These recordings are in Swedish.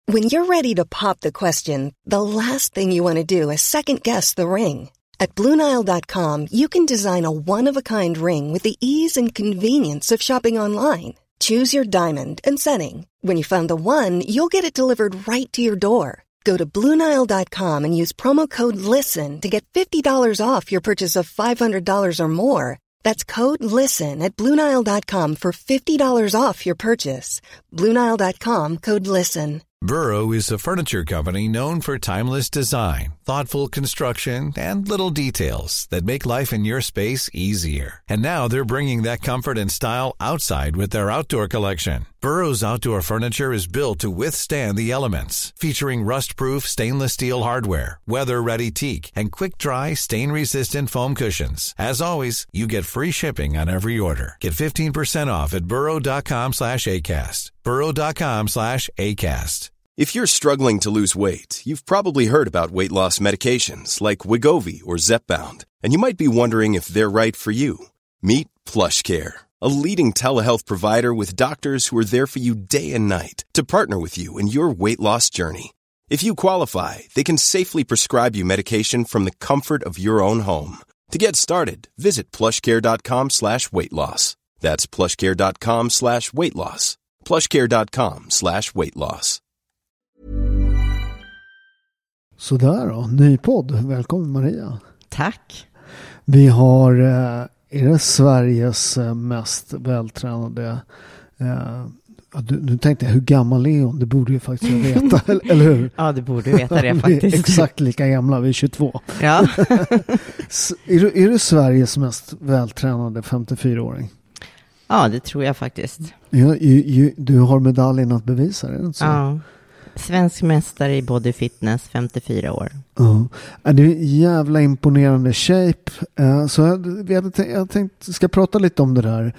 When you're ready to pop the question, the last thing you want to do is second-guess the ring. At BlueNile.com, you can design a one-of-a-kind ring with the ease and convenience of shopping online. Choose your diamond and setting. When you find the one, you'll get it delivered right to your door. Go to BlueNile.com and use promo code LISTEN to get $50 off your purchase of $500 or more. That's code LISTEN at BlueNile.com for $50 off your purchase. BlueNile.com, code LISTEN. Burrow is a furniture company known for timeless design, thoughtful construction, and little details that make life in your space easier. And now they're bringing that comfort and style outside with their outdoor collection. Burrow's outdoor furniture is built to withstand the elements, featuring rust-proof stainless steel hardware, weather-ready teak, and quick-dry, stain-resistant foam cushions. As always, you get free shipping on every order. Get 15% off at burrow.com/ACAST. burrow.com/ACAST. If you're struggling to lose weight, you've probably heard about weight loss medications like Wegovy or Zepbound, and you might be wondering if they're right for you. Meet PlushCare, a leading telehealth provider with doctors who are there for you day and night to partner with you in your weight loss journey. If you qualify, they can safely prescribe you medication from the comfort of your own home. To get started, visit plushcare.com/weightloss. That's plushcare.com/weightloss. plushcare.com/weightloss. Sådär då, ny podd. Välkommen Maria. Tack. Vi har, är det Sveriges mest vältränade, nu tänkte jag hur gammal är hon? Det borde ju faktiskt jag veta, eller hur? Ja, du borde veta det faktiskt. Vi är exakt lika gamla, vi är 22. Ja. är du Sveriges mest vältränade 54-åring? Ja, det tror jag faktiskt. Du har medaljen att bevisa det, inte så? Ja. Svensk mästare i body fitness, 54 år. Det är en jävla imponerande shape. Så jag tänkte ska prata lite om det där.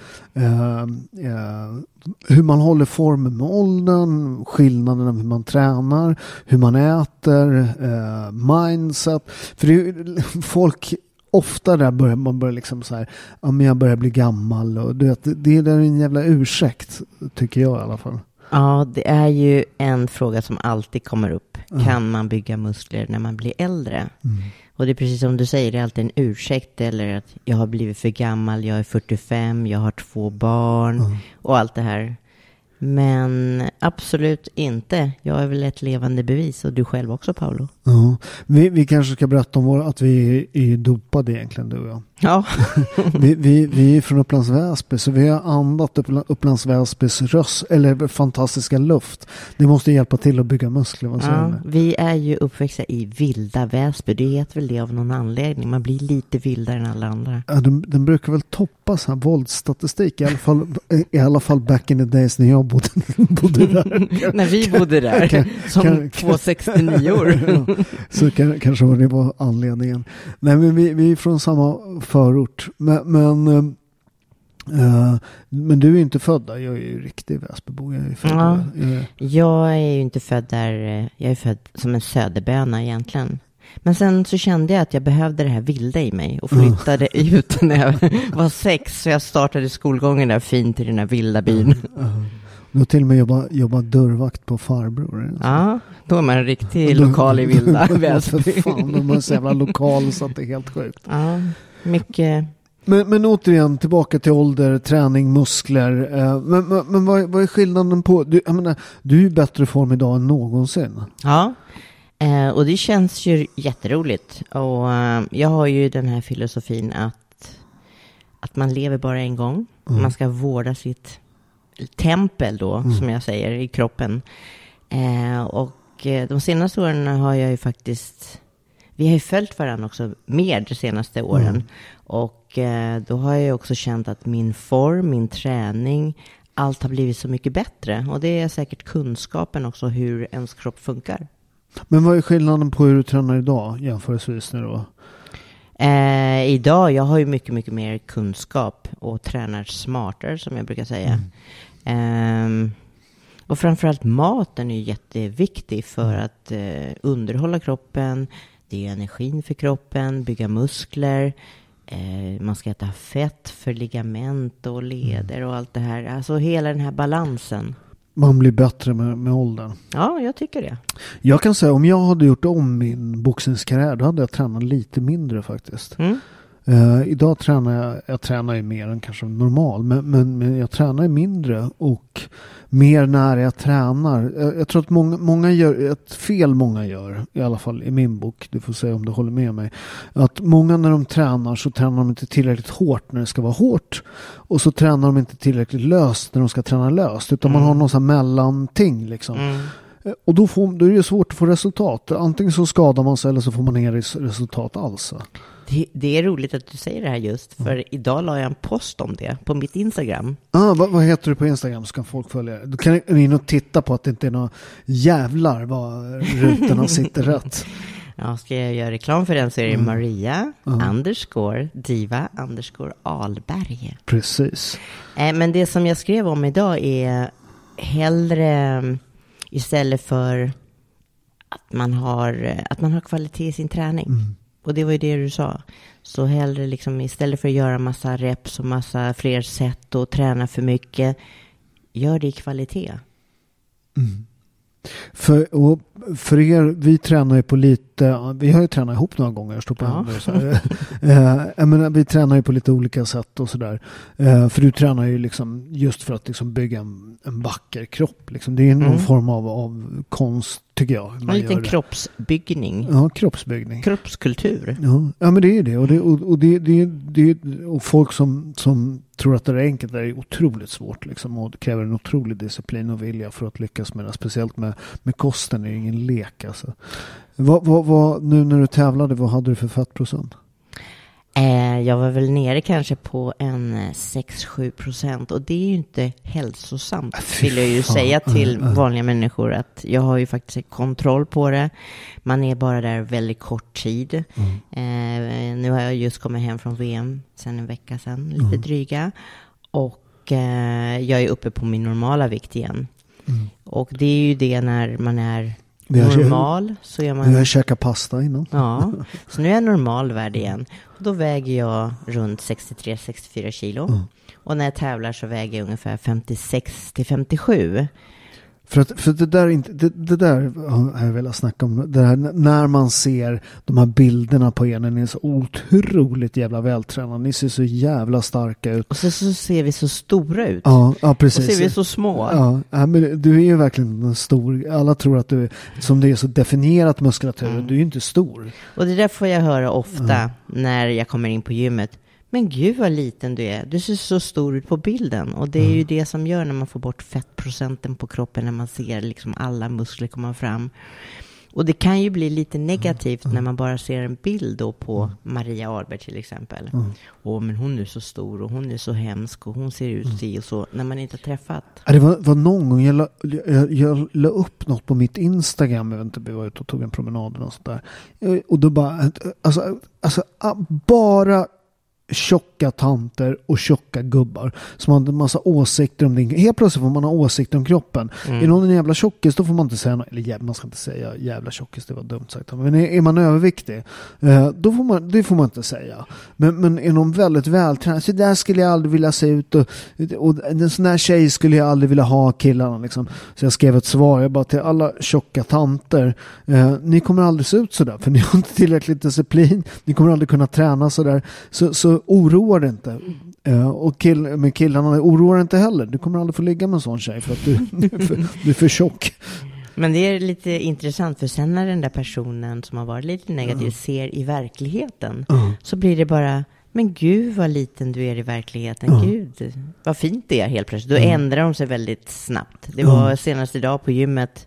Hur man håller formen med åldern, skillnaderna hur man tränar, hur man äter, mindset. För det är folk ofta där börjar liksom så här, ja men jag börjar bli gammal och du vet, det är en jävla ursäkt tycker jag i alla fall. Ja, det är ju en fråga som alltid kommer upp. Kan man bygga muskler när man blir äldre? Och det är precis som du säger, det är alltid en ursäkt. Eller att jag har blivit för gammal, jag är 45, jag har 2 barn och allt det här. Men absolut inte. Jag är väl ett levande bevis och du själv också, Paolo. Ja. Vi kanske ska berätta om att vi är dopade egentligen, du och jag. Ja. vi är från Upplands Väsby, så vi har andat Upplands Väsbys röst, eller fantastiska luft. Det måste hjälpa till att bygga muskler. Ja, vi är ju uppväxta i vilda Väsby. Det heter väl det av någon anledning. Man blir lite vildare än alla andra. Ja, den brukar väl toppa så här våldsstatistik. I alla fall back in the days när jag bodde där. När vi bodde där. Som 269-or. Ja, så kanske var det var anledningen. Nej, men vi är från samma förort. Men du är inte född där. Jag är ju riktig Väsbybo. Jag är ju inte född där. Jag är född som en söderböna egentligen. Men sen så kände jag att jag behövde det här vilda i mig och flyttade ut när jag var 6. Så jag startade skolgången där fint i den här vilda byn. Du har till och med jobbat dörrvakt på farbror. Ja, då är man en riktig lokal i vilda Väsby. Fan, de är så jävla lokal så att det är helt sjukt. Ja, mycket. Men återigen, tillbaka till ålder, träning, muskler. Men vad är skillnaden på... Du är i bättre form idag än någonsin. Ja, och det känns ju jätteroligt. Och jag har ju den här filosofin att man lever bara en gång. Man ska vårda sitt tempel då, som jag säger, i kroppen. Och de senaste åren har jag ju faktiskt... Vi har ju följt varandra också mer de senaste åren. Och då har jag också känt att min form, min träning, allt har blivit så mycket bättre. Och det är säkert kunskapen också hur ens kropp funkar. Men vad är skillnaden på hur du tränar idag jämförelsevis nu då? Idag, jag har ju mycket, mycket mer kunskap och tränar smartare som jag brukar säga. Och framförallt maten är ju jätteviktig för att underhålla kroppen. Det är energin för kroppen, bygga muskler. Man ska äta fett för ligament och leder och allt det här. Alltså hela den här balansen. Man blir bättre med åldern. Ja, jag tycker det. Jag kan säga, om jag hade gjort om min boxningskarriär, då hade jag tränat lite mindre faktiskt. Idag tränar jag tränar ju mer än kanske normal, men jag tränar mindre och mer när jag tränar. Jag tror att många gör ett fel, många gör, i alla fall i min bok, du får säga om du håller med mig, att många när de tränar så tränar de inte tillräckligt hårt när det ska vara hårt, och så tränar de inte tillräckligt löst när de ska träna löst, utan man har någon sån här mellanting liksom. Och då är det svårt att få resultat. Antingen så skadar man sig eller så får man ingen resultat alls. Det är roligt att du säger det här just, för idag la jag en post om det på mitt Instagram. Vad heter du på Instagram så kan folk följa det? Du kan in och titta på att det inte är några jävlar vad rutorna sitter rätt. Ja, ska jag göra reklam för den så är det Maria _Diva _Alberg. Precis. Men det som jag skrev om idag är hellre, istället för att man har kvalitet i sin träning. Och det var ju det du sa. Så hellre liksom, istället för att göra massa reps och massa fler sätt och träna för mycket, gör det i kvalitet. För er, vi tränar ju på lite, vi har ju tränat ihop några gånger, jag står på händer och så jag menar, vi tränar ju på lite olika sätt och sådär. För du tränar ju liksom just för att liksom bygga en vacker kropp liksom. Det är någon form av konst, tycker jag. En liten kroppsbyggning. Ja, kroppsbyggning. Kroppskultur. Ja, men det är det. Och folk som tror att det är enkelt, det är otroligt svårt liksom, och kräver en otrolig disciplin och vilja för att lyckas med det. Speciellt med kosten, är det ingen lek alltså. Nu när du tävlade, vad hade du för fettprocent? Jag var väl nere kanske på en 6-7%, och det är ju inte hälsosamt, vill jag ju säga till vanliga människor, att jag har ju faktiskt kontroll på det. Man är bara där väldigt kort tid. Nu har jag just kommit hem från VM sen en vecka sedan, lite dryga, och jag är uppe på min normala vikt igen. Och det är ju det när man är normal, så gör man... Jag käkar pasta innan. Ja, så nu är jag normalvärd igen. Och då väger jag runt 63-64 kilo. Och när jag tävlar så väger jag ungefär 56-57. För det där har jag velat snacka om. Det här, när man ser de här bilderna på er, när ni är så otroligt jävla vältränade. Ni ser så jävla starka ut. Och så ser vi så stora ut. Ja, precis. Och ser vi så små. Ja, men du är ju verkligen en stor. Alla tror att du, som det är så definierat muskulatur, du är ju inte stor. Och det där får jag höra ofta när jag kommer in på gymmet. Men gud vad liten du är. Du ser så stor ut på bilden. Och det är ju det som gör när man får bort fettprocenten på kroppen, när man ser liksom alla muskler komma fram. Och det kan ju bli lite negativt när man bara ser en bild då på Maria Alberg till exempel. Men hon är så stor och hon är så hemsk och hon ser ut och så, när man inte har träffat. Det var någon gång jag la upp något på mitt Instagram. Jag vet inte, vi var ute och tog en promenad och sånt där. Och då bara, alltså bara tjocka tanter och tjocka gubbar som har en massa åsikter om det. Helt plötsligt får man ha åsikter om kroppen. Är någon en jävla tjockis, då får man inte säga något. Eller man ska inte säga jävla tjockis, det var dumt sagt. Men är man överviktig, då får man inte säga. Men är någon väldigt vältränad, så där skulle jag aldrig vilja se ut, och en sån där tjej skulle jag aldrig vilja ha, killarna liksom. Så jag skrev ett svar, jag bara, till alla tjocka tanter, ni kommer aldrig se ut sådär, för ni har inte tillräckligt disciplin, ni kommer aldrig kunna träna sådär, så oroar det inte. Och med killarna oroar det inte heller. Du kommer aldrig få ligga med en sån tjej för att du är för tjock. Men det är lite intressant, för sen när den där personen som har varit lite negativ ser i verkligheten, så blir det bara, men gud vad liten du är i verkligheten. Gud, vad fint det är helt plötsligt. Då ändrar de sig väldigt snabbt. Det var senast idag på gymmet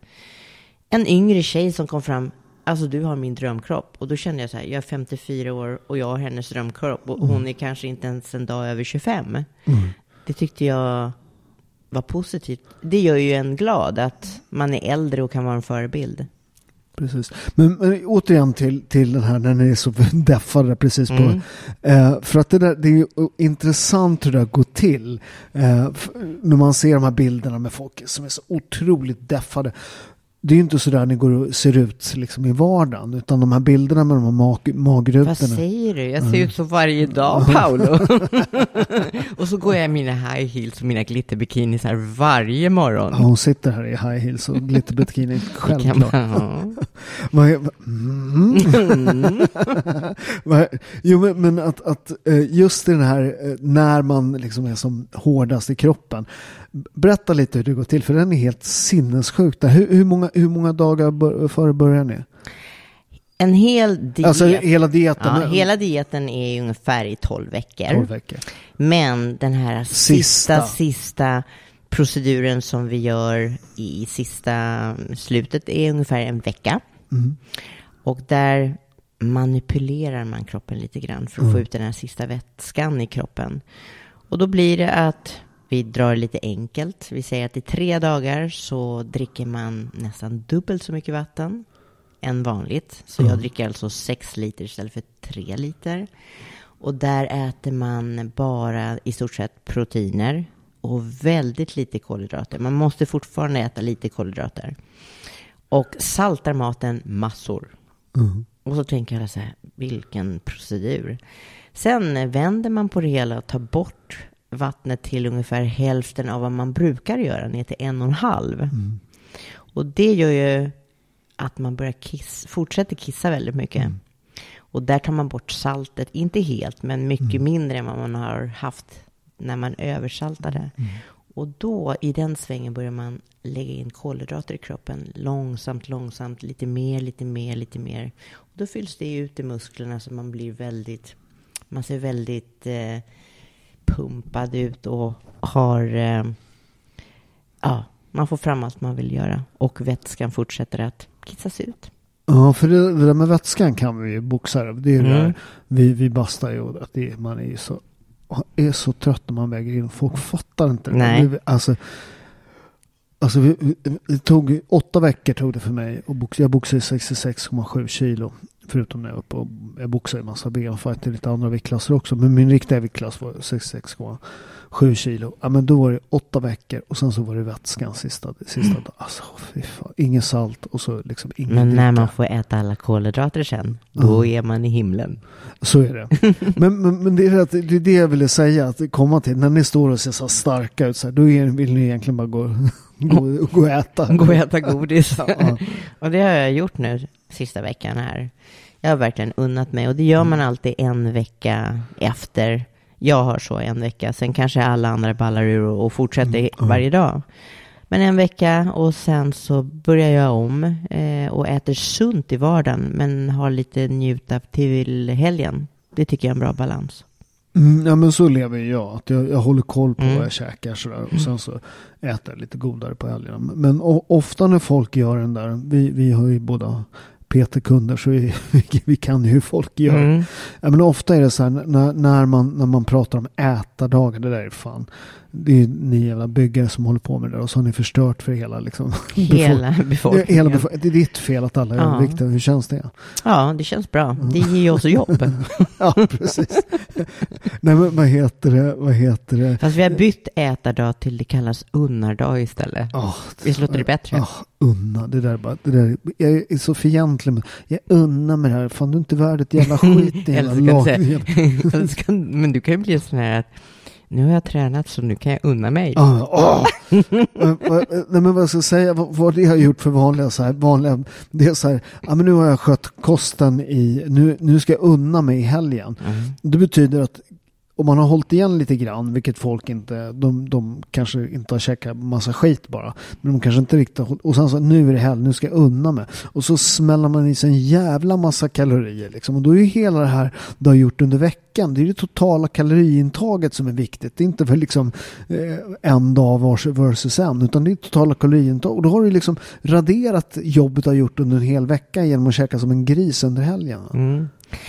en yngre tjej som kom fram. Alltså, du har min drömkropp. Och då kände jag så här, jag är 54 år och jag har hennes drömkropp. Och hon är kanske inte ens en dag över 25. Det tyckte jag var positivt. Det gör ju en glad att man är äldre och kan vara en förebild. Precis. Men återigen till den här, när ni är så deffade precis på. För att det är ju intressant hur det går till. När man ser de här bilderna med folk som är så otroligt deffade. det är ju inte så där ni går och ser ut liksom i vardagen, utan de här bilderna med de här magrutorna. Vad säger du? Jag ser ut så varje dag, Paolo. Och så går jag i mina high heels och mina glitterbikinis här varje morgon. Ja, hon sitter här i high heels och glitterbikini självklart. Jo, men att just den här när man liksom är som hårdast i kroppen. Berätta lite hur det går till, för den är helt sinnessjukt. Hur många dagar före börjar ni? En hel diet. Alltså hela dieten? Ja, hela dieten är ungefär i 12 veckor. 12 veckor. Men den här sista proceduren som vi gör i sista slutet är ungefär en vecka. Mm. Och där manipulerar man kroppen lite grann för att få ut den här sista vätskan i kroppen. Och då blir det att vi drar lite enkelt. Vi säger att i 3 dagar så dricker man nästan dubbelt så mycket vatten än vanligt. Så jag dricker alltså 6 liter istället för 3 liter. Och där äter man bara i stort sett proteiner och väldigt lite kolhydrater. Man måste fortfarande äta lite kolhydrater. Och saltar maten massor. Och så tänker jag så här, vilken procedur. Sen vänder man på det hela och tar bort vattnet till ungefär hälften av vad man brukar göra, ner till 1,5. Och det gör ju att man börjar fortsätter kissa väldigt mycket. Och där tar man bort saltet, inte helt, men mycket mindre än vad man har haft när man översaltade. Och då i den svängen börjar man lägga in kolhydrater i kroppen långsamt, lite mer. Och då fylls det ut i musklerna så man ser väldigt pumpad ut och har man får fram allt man vill göra och vätskan fortsätter att kissas ut. Ja, för det där med vätskan kan vi ju boxare. Det är det där, vi bastar ju att man är så trött när man väger in. Folk fattar inte. Nej. Alltså det tog 8 veckor tog det för mig. Och jag boxade 66,7 kilo. Förutom när jag uppe och jag boxade i massa benfighter i lite andra viktklasser också. Men min riktiga viktklass var 66,7 kilo. Ja, men då var det 8 veckor och sen så var det vätskan sista dagen. Alltså fy fan, inget salt och så liksom ingen. Men när man får äta alla kolhydrater sen, då är man i himlen. Så är det. men det är det jag ville säga, att komma till när ni står och ser så starka ut så här, då vill ni egentligen bara gå och äta. Gå och äta godis. Ja. Och det har jag gjort nu sista veckan här. Jag har verkligen unnat mig. Och det gör man alltid en vecka efter. Jag har så en vecka. Sen kanske alla andra ballar ur och fortsätter varje dag. Men en vecka och sen så börjar jag om och äter sunt i vardagen. Men har lite njuta till helgen. Det tycker jag är en bra balans. Ja, men så lever jag. Att jag håller koll på vad jag käkar sådär. Och sen så äter jag lite godare på helgerna. Men ofta när folk gör den där. Vi har ju båda PT-kunder så vi kan ju hur folk gör. Ja, men ofta är det så här när man pratar om ätardagar, det där är fan. Det är ni jävla byggare som håller på med det där och så har ni förstört för hela liksom, hela befolkningen. Det är ditt fel att alla är överviktiga. Hur känns det? Ja, det känns bra. Det ger ju också jobb. Ja, precis. Nej, men vad heter det? Fast vi har bytt ätardag till det kallas unnardag istället. Visst låter det bättre? Unna. Det där, jag är så fientlig. Jag unnar med det här. Fan, du är inte värd ett jävla skit i hela laget. Men du kan ju bli sån här att nu har jag tränat så nu kan jag unna mig. Nej, men vad ska jag säga? Vad det jag har gjort för vanliga det är så här, ja, men nu har jag skött kosten nu ska jag unna mig i helgen. Det betyder att om man har hållit igen lite grann, vilket folk inte, de kanske inte har käkat massa skit bara, men de kanske inte riktigt, och sen så nu är det helg, nu ska jag unna mig, och så smäller man i sig en jävla massa kalorier liksom, och då är ju hela det här du har gjort under veckan, det är det totala kaloriintaget som är viktigt, det är inte för liksom en dag versus en, utan det är totala kaloriintag, och då har du liksom raderat jobbet du har gjort under en hel vecka genom att käka som en gris under helgen.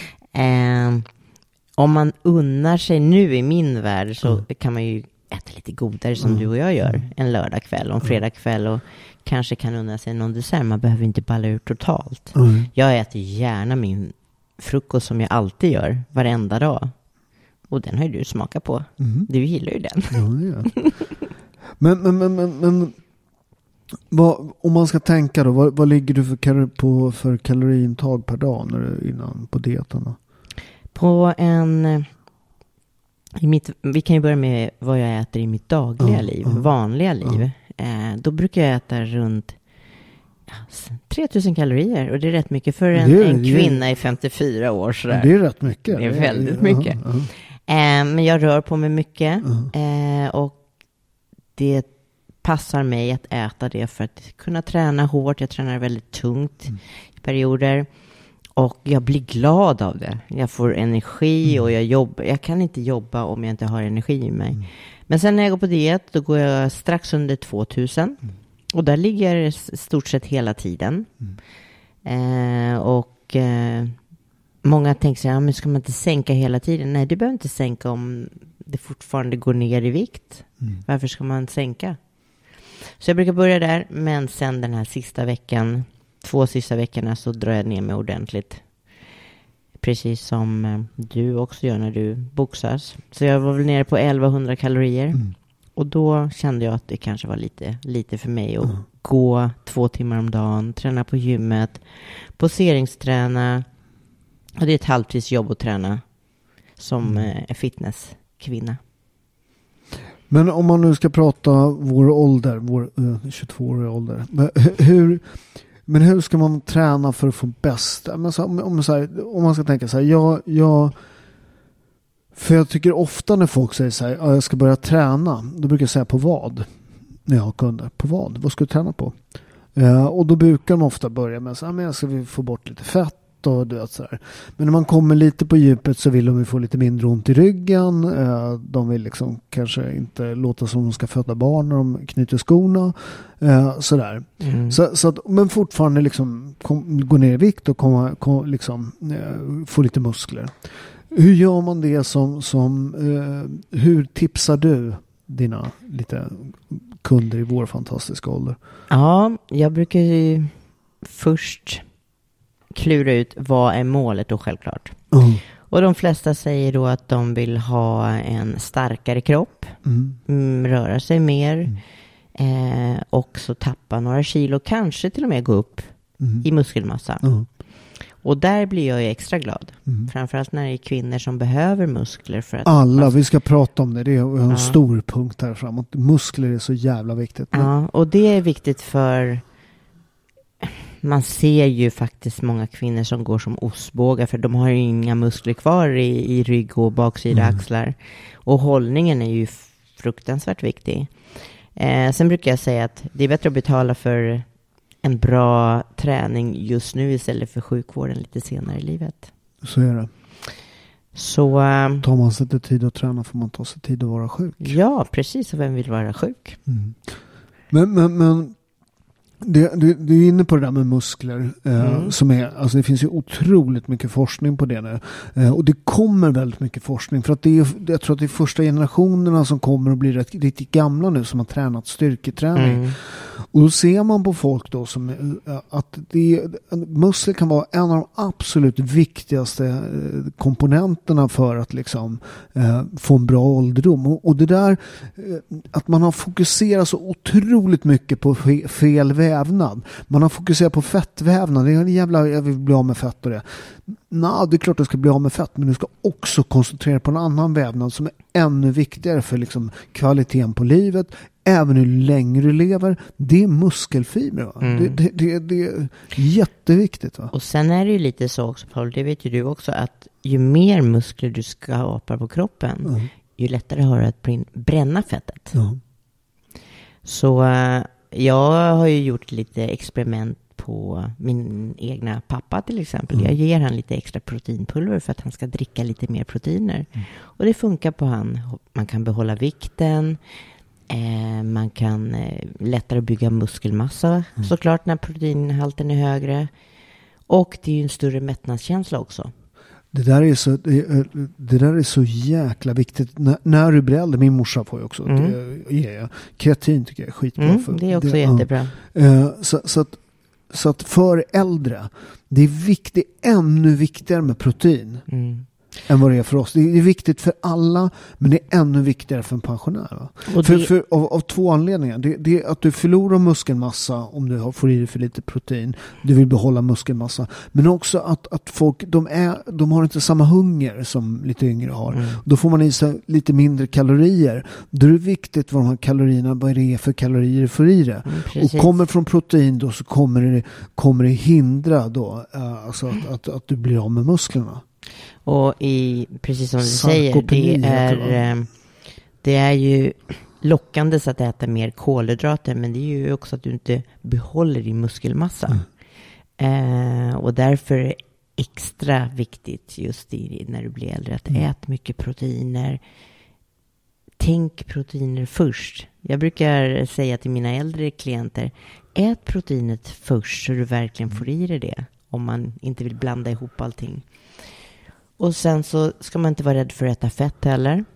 Om man unnar sig nu i min värld så kan man ju äta lite godare som du och jag gör en lördagkväll och en fredagkväll och kanske kan unna sig någon dessert. Man behöver inte balla ur totalt. Jag äter gärna min frukost som jag alltid gör varenda dag. Och den har ju du smakat på. Du gillar ju den. Ja. Men Om man ska tänka då, vad ligger du för kaloriintag per dag när du innan på dieten då? Vi kan ju börja med vad jag äter i mitt dagliga liv, vanliga liv. Då brukar jag äta runt 3000 kalorier, och det är rätt mycket för en kvinna i 54 år. Sådär. Det är rätt mycket. Det är väldigt mycket. Men jag rör på mig mycket och det passar mig att äta det för att kunna träna hårt. Jag tränar väldigt tungt i perioder. Och jag blir glad av det. Jag får energi och jag jobbar. Jag kan inte jobba om jag inte har energi i mig. Men sen när jag går på diet, då går jag strax under 2000. Och där ligger jag stort sett hela tiden. Många tänker så här, men ska man inte sänka hela tiden? Nej, du behöver inte sänka om det fortfarande går ner i vikt. Varför ska man sänka? Så jag brukar börja där, men sen den här sista veckan, 2 sista veckorna, så drar jag ner mig ordentligt. Precis som du också gör när du boxas. Så jag var väl nere på 1100 kalorier. Och då kände jag att det kanske var lite för mig att gå 2 timmar om dagen, träna på gymmet, poseringsträna. Och det är ett halvtidsjobb att träna som fitnesskvinna. Men om man nu ska prata vår ålder, vår 22-åriga ålder. Hur ska man träna för att få bäst? Om man ska tänka så här, för jag tycker ofta när folk säger så här, jag ska börja träna, då brukar jag säga på vad? När jag har kunder, på vad? Vad ska du träna på? Och då brukar de ofta börja med så här, men jag ska få bort lite fett och du vet så där. Men när man kommer lite på djupet så vill de ju få lite mindre ont i ryggen. De vill liksom kanske inte låta som de ska föda barn när de knyter skorna. Sådär. Så att, men fortfarande liksom gå ner i vikt och få lite muskler. Hur gör man det hur tipsar du dina lite kunder i vår fantastiska ålder? Ja, jag brukar ju först klura ut vad är målet då, självklart. Och de flesta säger då att de vill ha en starkare kropp, röra sig mer, och så tappa några kilo, kanske till och med gå upp i muskelmassa. Och där blir jag ju extra glad. Framförallt när det är kvinnor som behöver muskler. För att vi ska prata om det. Det är en stor punkt här framåt. Muskler är så jävla viktigt. Ja, och det är viktigt för... Man ser ju faktiskt många kvinnor som går som ostbågar, för de har ju inga muskler kvar i rygg och baksida axlar. Och hållningen är ju fruktansvärt viktig. Sen brukar jag säga att det är bättre att betala för en bra träning just nu istället för sjukvården lite senare i livet. Så är det. Så tar man sig inte tid att träna får man ta sig tid att vara sjuk. Ja, precis. Och vem vill vara sjuk? Men du är inne på det där med muskler som är, alltså det finns ju otroligt mycket forskning på det nu. Och det kommer väldigt mycket forskning för att jag tror att det är första generationerna som kommer att bli riktigt gamla nu som har tränat styrketräning. Och då ser man på folk då som att muskler kan vara en av de absolut viktigaste komponenterna för att liksom få en bra ålderdom. Och det där att man har fokuserat så otroligt mycket på fel vävnad. Man har fokuserat på fettvävnad. Det är jag vill bli av med fett och det. Det är klart du ska bli av med fett, men du ska också koncentrera på en annan vävnad som är ännu viktigare för liksom kvaliteten på livet. Även hur länge du lever, det är muskelfibrer. Det är jätteviktigt. Va? Och sen är det ju lite så också, Paul, det vet ju du också, att ju mer muskler du skapar på kroppen, ju lättare har du att bränna fettet. Så jag har ju gjort lite experiment på min egna pappa till exempel. Jag ger han lite extra proteinpulver för att han ska dricka lite mer proteiner. Och det funkar på han. Man kan behålla vikten. Man kan lättare bygga muskelmassa såklart när proteinhalten är högre. Och det är ju en större mättnadskänsla också. Det där är så jäkla viktigt. När du blir äldre, min morsa får ju också kreatin tycker jag är skitbra. Det är också jättebra. Så att för äldre, det är ännu viktigare med protein. än vad det är för oss. Det är viktigt för alla, men det är ännu viktigare för en pensionär. Va? Av två anledningar. Det är att du förlorar muskelmassa om du får i dig för lite protein. Du vill behålla muskelmassa. Men också att folk, de har inte samma hunger som lite yngre har. Då får man i sig lite mindre kalorier. Då är det viktigt vad de här kalorierna, vad det är för kalorier du får i det. Och kommer från protein då, så kommer det hindra då, alltså att du blir av med musklerna. Och precis som du säger, det är ju lockande så att äta mer kolhydrater, men det är ju också att du inte behåller din muskelmassa. Och därför är det extra viktigt just när du blir äldre att äta mycket proteiner. Tänk proteiner först. Jag brukar säga till mina äldre klienter, ät proteinet först så du verkligen får i dig det, om man inte vill blanda ihop allting. Och sen så ska man inte vara rädd för att äta fett heller.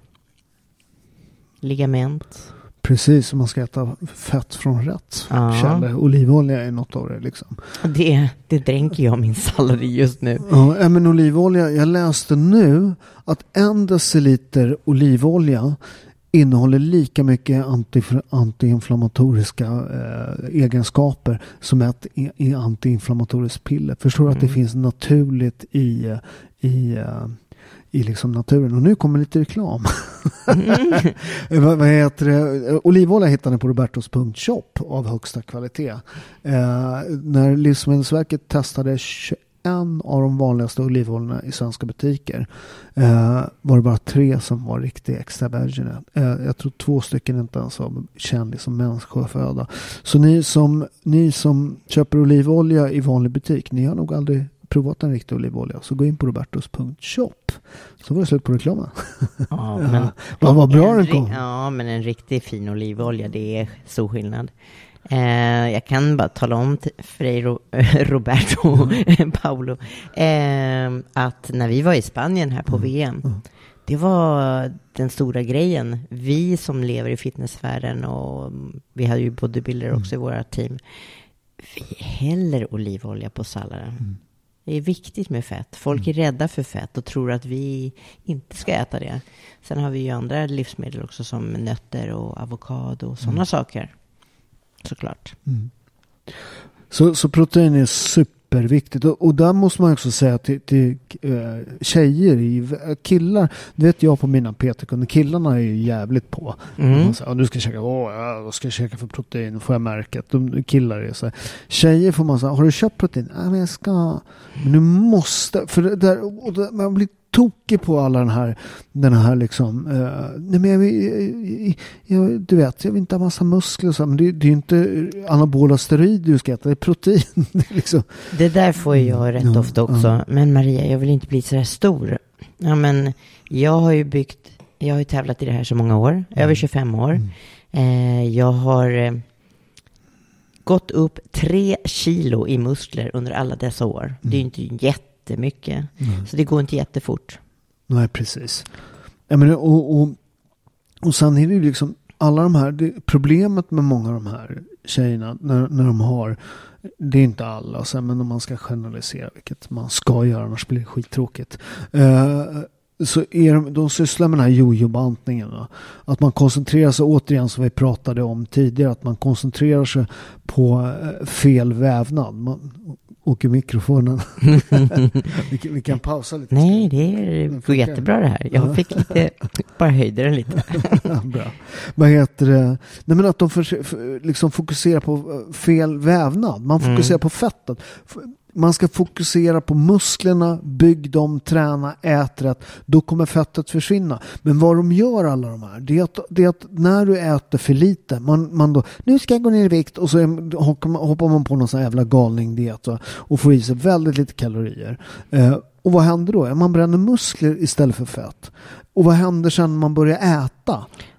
Ligament. Precis, man ska äta fett från rätt källor. Olivolja är något av det liksom. Det dränker jag min sallad i just nu. Ja, men olivolja, jag läste nu att 1 deciliter olivolja innehåller lika mycket antiinflammatoriska egenskaper som ett antiinflammatoriskt piller. Förstår du att det finns naturligt i liksom naturen? Och nu kommer lite reklam. Vad heter det? Olivolja hittar ni på robertos.shop av högsta kvalitet. När Livsmedelsverket testade 21 av de vanligaste olivoljorna i svenska butiker var det bara 3 som var riktigt extra virgin. Jag tror 2 stycken inte ens var kända som människoföda. Så ni som köper olivolja i vanlig butik, ni har nog aldrig provat en riktig olivolja, så gå in på robertos.shop. Så var det slut på reklamen. Ja, men vad bra den kom. Ja, men en riktigt fin olivolja, det är så skillnad. Jag kan bara tala om för dig, Roberto, Paolo, att när vi var i Spanien här på VM, det var den stora grejen. Vi som lever i fitnessfären, och vi hade ju bodybuilder också i våra team, vi häller olivolja på salladen. Det är viktigt med fett. Folk är rädda för fett och tror att vi inte ska äta det. Sen har vi ju andra livsmedel också, som nötter och avokado och sådana saker. Såklart. Så protein är superviktigt. Och där måste man också säga till tjejer, killar. Det vet jag på mina PT-kunder. Killarna är ju jävligt på. Man säger, du ska käka, jag ska käka för protein, får jag märket. Killar är så här. Tjejer får man säga, har du köpt protein? Nej, men jag ska. Men du måste. För där, man blir tokig på alla den här liksom, nej men du vet, jag vill inte ha massa muskler och så, men det är ju inte anabola steroider du ska äta, det är protein liksom. Det där får jag rätt ofta också. Men Maria, jag vill inte bli så här stor. Ja, men jag har ju tävlat i det här så många år, över 25 år. Jag har gått upp 3 kilo i muskler under alla dessa år. Det är ju inte jättemycket. Så det går inte jättefort. Nej, precis. Ja, men, och sen är det ju liksom alla de här, problemet med många av de här tjejerna när de har, det är inte alla, men om man ska generalisera, vilket man ska göra, annars blir det skittråkigt. Så de sysslar med den här jojo-bantningen. Att man koncentrerar sig, återigen som vi pratade om tidigare, att man koncentrerar sig på fel vävnad. Man åker mikrofonen. vi kan pausa lite. Nej, det går jättebra det här. Jag fick bara höjde den lite. Bra. Vad heter det? Nej, men att de liksom fokuserar på fel vävnad. Man fokuserar på fettet. Man ska fokusera på musklerna, bygg dem, träna, ät rätt. Då kommer fettet försvinna. Men vad de gör alla de här, det är att när du äter för lite, man då, nu ska jag gå ner i vikt, och så hoppar man på någon sån jävla galning diet och får i sig väldigt lite kalorier. Och vad händer då? Man bränner muskler istället för fett. Och vad händer sen när man börjar äta?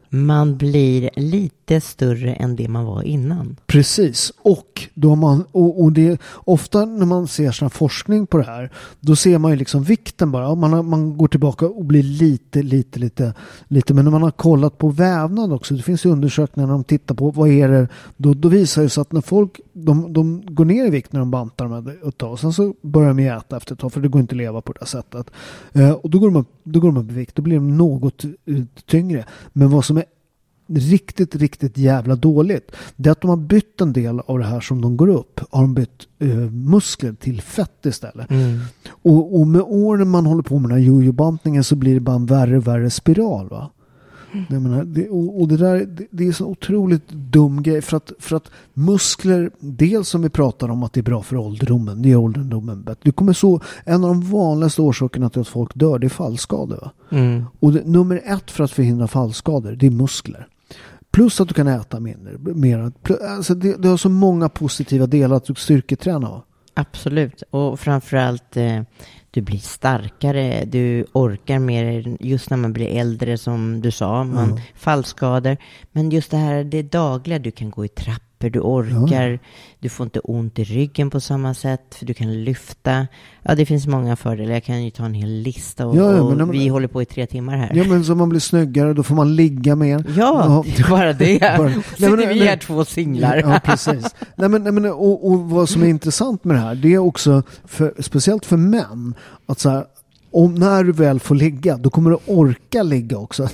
Man blir lite större än det man var innan. Precis. Och då och det ofta när man ser sån forskning på det här, då ser man ju liksom vikten bara. Man går tillbaka och blir lite. Men när man har kollat på vävnad också, det finns ju undersökningar när de tittar på vad är det, då visar det sig att när folk de går ner i vikt när de bantar med ett tag, sen så börjar de äta efter ett tag, för det går inte att leva på det sättet. Och då går de upp i vikt, då blir de något tyngre. Men vad som är riktigt jävla dåligt, det är att de har bytt en del av det här som de går upp, har de bytt muskler till fett istället. Och med åren man håller på med den här jojo-bantningen så blir det bara en värre spiral, va? Jag menar, det är så otroligt dum grej, för att muskler, dels som vi pratar om att det är bra för ålderdomen, det är ålderdomen bättre. Du kommer så, en av de vanligaste orsakerna till att folk dör, det är fallskador. Och nummer 1 för att förhindra fallskador, det är muskler. Plus att du kan äta mer. Alltså det har så många positiva delar att du styrketränar. Absolut. Och framförallt du blir starkare, du orkar mer just när man blir äldre, som du sa, fallskador. Men just det här, det dagliga, du kan gå i trappor, du orkar, du får inte ont i ryggen på samma sätt, för du kan lyfta. Ja, det finns många fördelar. Jag kan ju ta en hel lista och vi håller på i 3 timmar här. Ja, men så man blir snyggare, då får man ligga mer. Ja, bara det. Sitter vi här 2 singlar. Ja, precis. Och vad som är intressant med det här, det är också, speciellt för män, att så här, när du väl får ligga, då kommer du orka ligga också.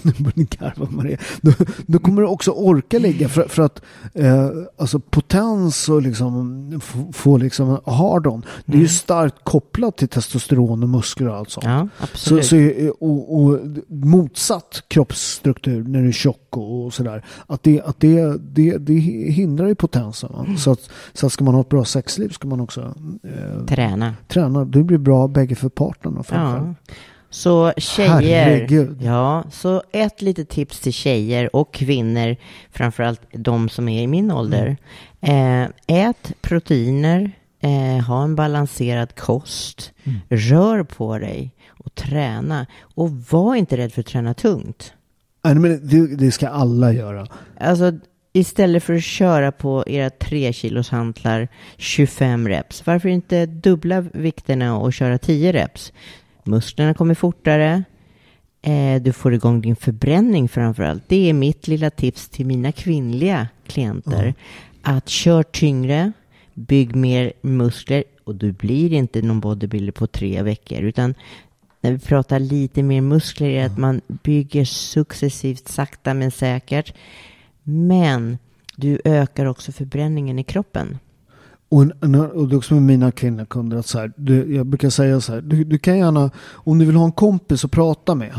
Då kommer du också orka ligga för att alltså potens och liksom få liksom hard-on, det är ju starkt kopplat till testosteron och muskler och allt sånt. Ja, absolut. Och motsatt kroppsstruktur när du är tjock och sådär, att det hindrar ju potensen. Så att ska man ha ett bra sexliv ska man också träna. Det blir bra bägge för partnern och för Så tjejer, så ett litet tips till tjejer och kvinnor, framförallt de som är i min ålder. Ät proteiner, ha en balanserad kost, rör på dig och träna. Och var inte rädd för att träna tungt. Nej, men det ska alla göra. Alltså, istället för att köra på era 3 kilos hantlar 25 reps, varför inte dubbla vikterna och köra 10 reps? Musklerna kommer fortare. Du får igång din förbränning framförallt. Det är mitt lilla tips till mina kvinnliga klienter. Att kör tyngre, bygg mer muskler, och du blir inte någon bodybuilder på 3 veckor. Utan när vi pratar lite mer muskler är att man bygger successivt, sakta men säkert. Men du ökar också förbränningen i kroppen. Och det är också med mina kvinnokunder att så här, jag brukar säga så här, du kan gärna, om du vill ha en kompis att prata med,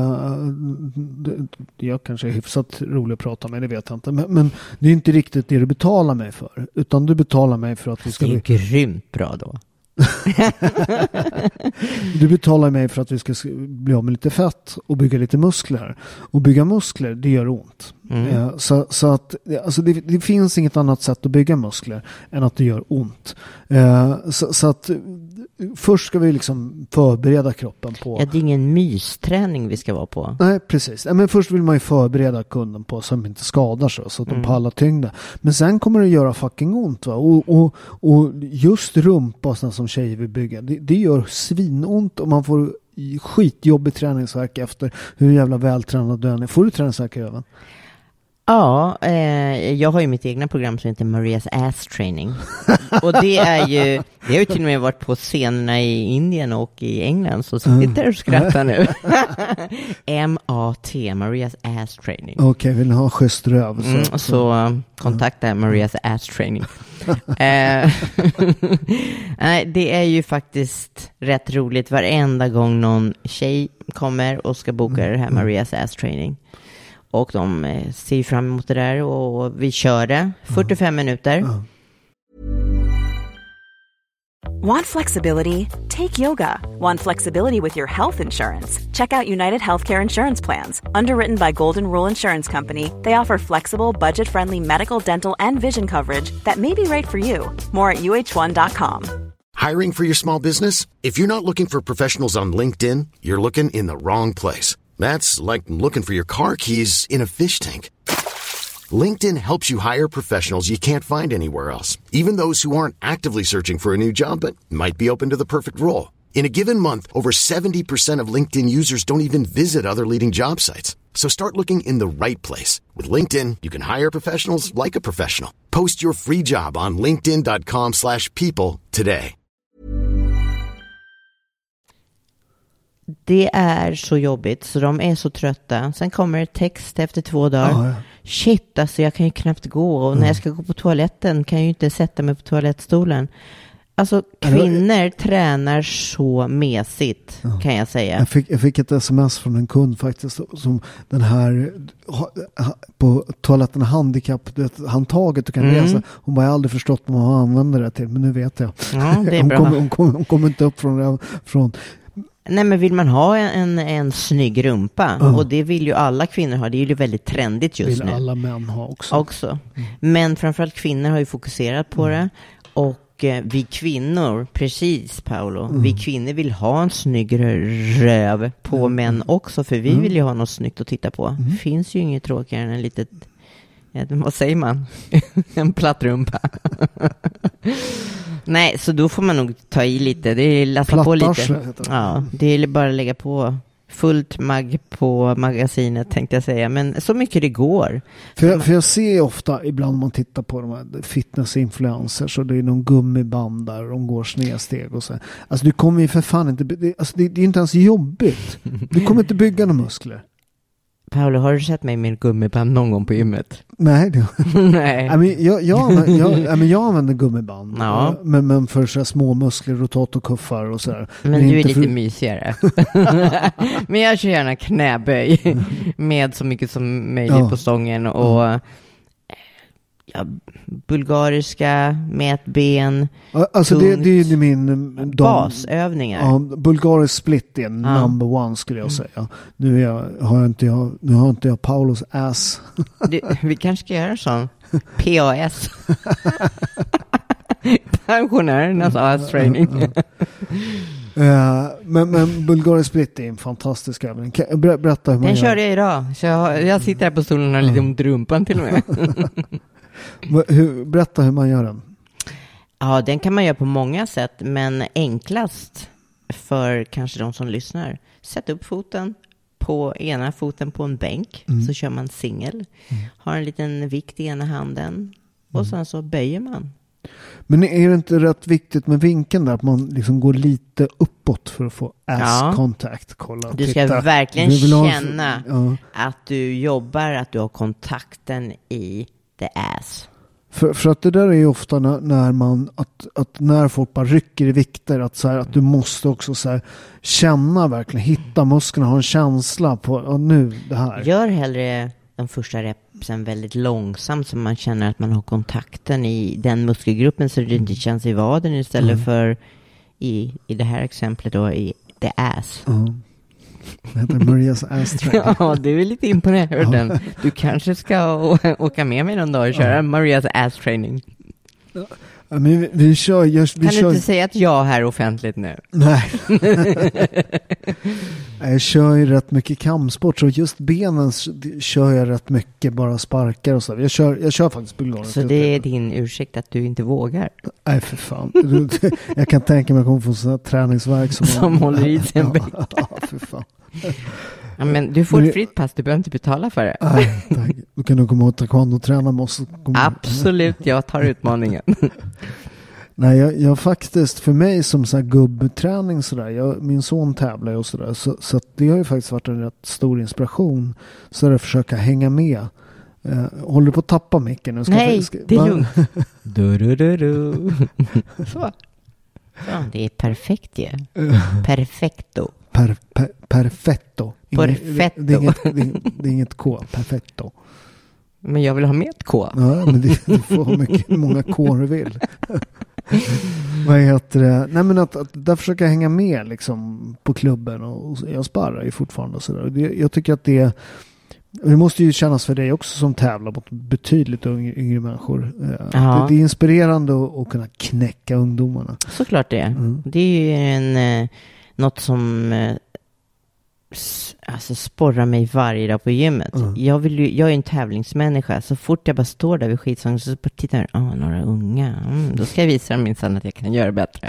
jag kanske är hyfsat rolig att prata med, det vet jag inte, men det är inte riktigt det du betalar mig för, utan du betalar mig för att vi ska... Det är grymt bra då. Du betalar mig för att vi ska bli av med lite fett och bygga lite muskler. Och bygga muskler, det gör ont. Så att alltså det finns inget annat sätt att bygga muskler än att det gör ont. Så att först ska vi liksom förbereda kroppen på... Ja, det är ingen mysträning vi ska vara på. Nej, precis. Men först vill man ju förbereda kunden på så att de inte skadar sig, så att de pallar tyngden. Men sen kommer det göra fucking ont, va? Och just rumpa och sådana som tjejer vill bygga, det gör svinont, och man får skitjobbig träningsvärk efter hur jävla vältränad du är. Får du träningsvärk även? Ja, jag har ju mitt egna program som heter Marias Ass Training. Och det har ju till och med varit på scenerna i Indien och i England, så sitter och skrattar nu. MAT, Marias Ass Training. Okej, vill ni ha schysst röv? Så kontakta Marias Ass Training. Nej, det är ju faktiskt rätt roligt varenda gång någon tjej kommer och ska boka det här Marias Ass Training. Och de ser fram emot det där, och vi kör det 45 minuter. Want flexibility? Take yoga. Want flexibility with your health insurance? Check out United Healthcare Insurance Plans. Underwritten by Golden Rule Insurance Company, they offer flexible, budget-friendly medical, dental, and vision coverage that may be right for you. More at uh1.com. Hiring for your small business? If you're not looking for professionals on LinkedIn, you're looking in the wrong place. That's like looking for your car keys in a fish tank. LinkedIn helps you hire professionals you can't find anywhere else, even those who aren't actively searching for a new job but might be open to the perfect role. In a given month, over 70% of LinkedIn users don't even visit other leading job sites. So start looking in the right place. With LinkedIn, you can hire professionals like a professional. Post your free job on linkedin.com/people today. Det är så jobbigt, så de är så trötta. Sen kommer text efter 2 dagar. Ja. Shit, alltså jag kan ju knappt gå. Och när jag ska gå på toaletten kan jag ju inte sätta mig på toalettstolen. Alltså kvinnor tränar så mesigt, kan jag säga. Jag fick ett sms från en kund faktiskt, som den här på toaletten handtaget du kan resa. Hon bara, jag har aldrig förstått vad man använder det till, men nu vet jag. Ja, det är bra. Hon kommer inte upp från Nej, men vill man ha en snygg rumpa, och det vill ju alla kvinnor ha, det är ju väldigt trendigt just nu. Vill alla män ha också. Men framförallt kvinnor har ju fokuserat på det, och vi kvinnor, precis Paolo, vi kvinnor vill ha en snygg röv på män också, för vi vill ju ha något snyggt att titta på. Det finns ju inget tråkigare än en litet, vad säger man? En platt rumpa. Nej, så då får man nog ta i lite. Det är lassa på lite. Ja, det är bara att lägga på fullt mag på magasinet, tänkte jag säga. Men så mycket det går. För jag ser ofta, ibland man tittar på de här fitnessinfluencers, och det är någon gummiband där de går snedsteg och så. Alltså du kommer ju för fan inte, det är inte ens jobbigt. Du kommer inte bygga några muskler. Paolo, har du sett mig med gummiband någon gång på gymmet? Nej. Nej. Jag använder gummiband. Ja. Men för så små muskler, rotatorkuffar och sådär. Men du är lite mysigare. Men jag kör gärna knäböj med så mycket som möjligt på stången. Och bulgariska mätben. Alltså det är min basövningar. Ja, bulgarisk split är number one, skulle jag säga. Nu har inte jag Paulos ass. Vi kanske ska göra sån PAS. Pensionärernas ass-training. Men bulgarisk split är en fantastisk övning. Berätta hur man Den gör. körde jag idag. Så jag sitter här på stolen och har lite om drumpan till och med. Berätta hur man gör den. Ja, den kan man göra på många sätt, men enklast för kanske de som lyssnar. Sätt upp ena foten på en bänk, så kör man singel. Har en liten vikt i ena handen och sen så böjer man. Men är det inte rätt viktigt med vinkeln där, att man liksom går lite uppåt för att få ass-contact? Kolla, du ska verkligen känna att du jobbar, att du har kontakten i the ass. För att det där är ju ofta när folk bara rycker i vikter, att du måste också så här, känna verkligen, hitta musklerna, ha en känsla på nu det här. Gör hellre de första repsen väldigt långsamt, så man känner att man har kontakten i den muskelgruppen, så det inte känns i vaden, istället för i det här exemplet då i the ass. Det heter Marias ass training. Ja, du är lite imponerad. Du kanske ska åka med mig någon dag och köra Marias ass training. Men vi kör... Kan du inte säga att jag här offentligt nu? Nej. Jag kör ju rätt mycket kampsport, så just benen kör jag rätt mycket, bara sparkar och så. Jag kör faktiskt bulgariskt. Så det är din ursäkt att du inte vågar? Nej, för fan. Jag kan tänka mig att jag kommer få sådana träningsverk som håller i sig en bäck. Ja, för fan. Ja, men du får ett fritt pass, du behöver inte betala för det. Nej, tack. Du kan nog komma och taekwondo-träna med oss. Absolut, jag tar utmaningen. Nej, jag faktiskt, för mig som så här gubbträning sådär, min son tävlar och sådär, så att det har ju faktiskt varit en rätt stor inspiration, så att försöka hänga med. Håller du på att tappa micken nu? Nej, det är lugnt. Så. Ja, det är perfekt ju. Perfetto. Perfetto. Perfetto. Det är inget K. Perfetto. Men jag vill ha med ett K. Ja, men du får ha många K du vill. Vad heter det? Nej, men att där försöka hänga med liksom på klubben, och jag sparrar ju fortfarande och sådär. Jag tycker att det måste ju kännas för dig också, som tävlar mot betydligt yngre människor. Det är inspirerande att kunna knäcka ungdomarna. Såklart det. Det är ju något som alltså sporrar mig varje dag på gymmet. Jag är en tävlingsmänniska. Så fort jag bara står där vid skidstången så tittar jag, några unga. Då ska jag visa dem minsann att jag kan göra bättre.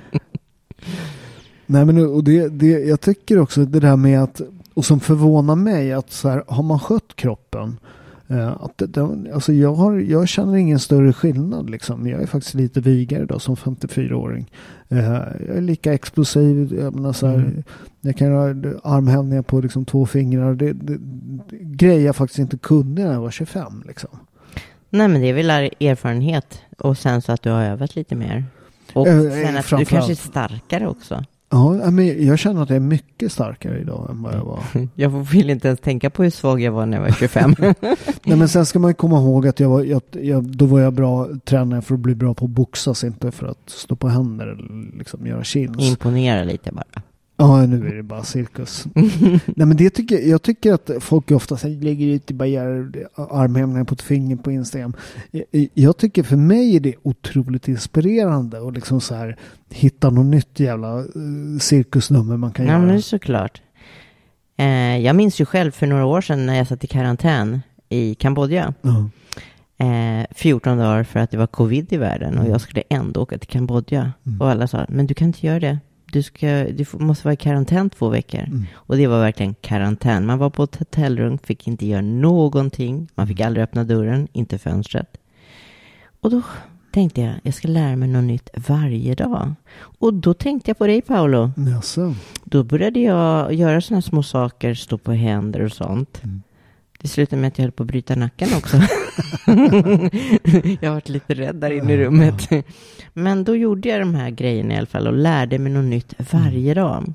Nej, men och jag tycker också det där med att, och som förvånar mig, att så här, har man skött kroppen, alltså jag känner ingen större skillnad liksom. Jag är faktiskt lite vigare då som 54-åring. Jag är lika explosiv. Jag menar så här, jag kan göra armhävningar på liksom 2 fingrar. Det grejer jag faktiskt inte kunde när jag var 25 liksom. Nej, men det är väl erfarenhet, och sen så att du har övat lite mer. Och sen att du kanske är starkare också. Ja, men jag känner att jag är mycket starkare idag än vad jag var. Jag vill inte ens tänka på hur svag jag var när jag var 25. Nej, men sen ska man komma ihåg att då var jag bra tränare för att bli bra på att boxas, inte för att stå på händer eller liksom göra chins. Imponera lite bara. Ja, nu är det bara cirkus. Nej, men jag tycker att folk ofta lägger ut bara armhävningar på ett finger på Instagram. Jag tycker för mig är det otroligt inspirerande och liksom så här hitta något nytt jävla cirkusnummer man kan göra. Ja, men det är såklart. Jag minns ju själv för några år sedan när jag satt i karantän i Kambodja. 14 dagar för att det var covid i världen och jag skulle ändå åka till Kambodja. Och alla sa, men du kan inte göra det. Du måste vara i karantän 2 veckor. Och det var verkligen karantän. Man var på ett hotellrum, fick inte göra någonting. Man fick aldrig öppna dörren, inte fönstret. Och då tänkte jag ska lära mig något nytt varje dag. Och då tänkte jag på dig, Paolo. Jaså. Då började jag göra såna små saker, stå på händer och sånt. Det slutade med att jag höll på att bryta nacken också. Jag har varit lite rädd där inne i rummet. Men då gjorde jag de här grejerna i alla fall och lärde mig något nytt varje dag.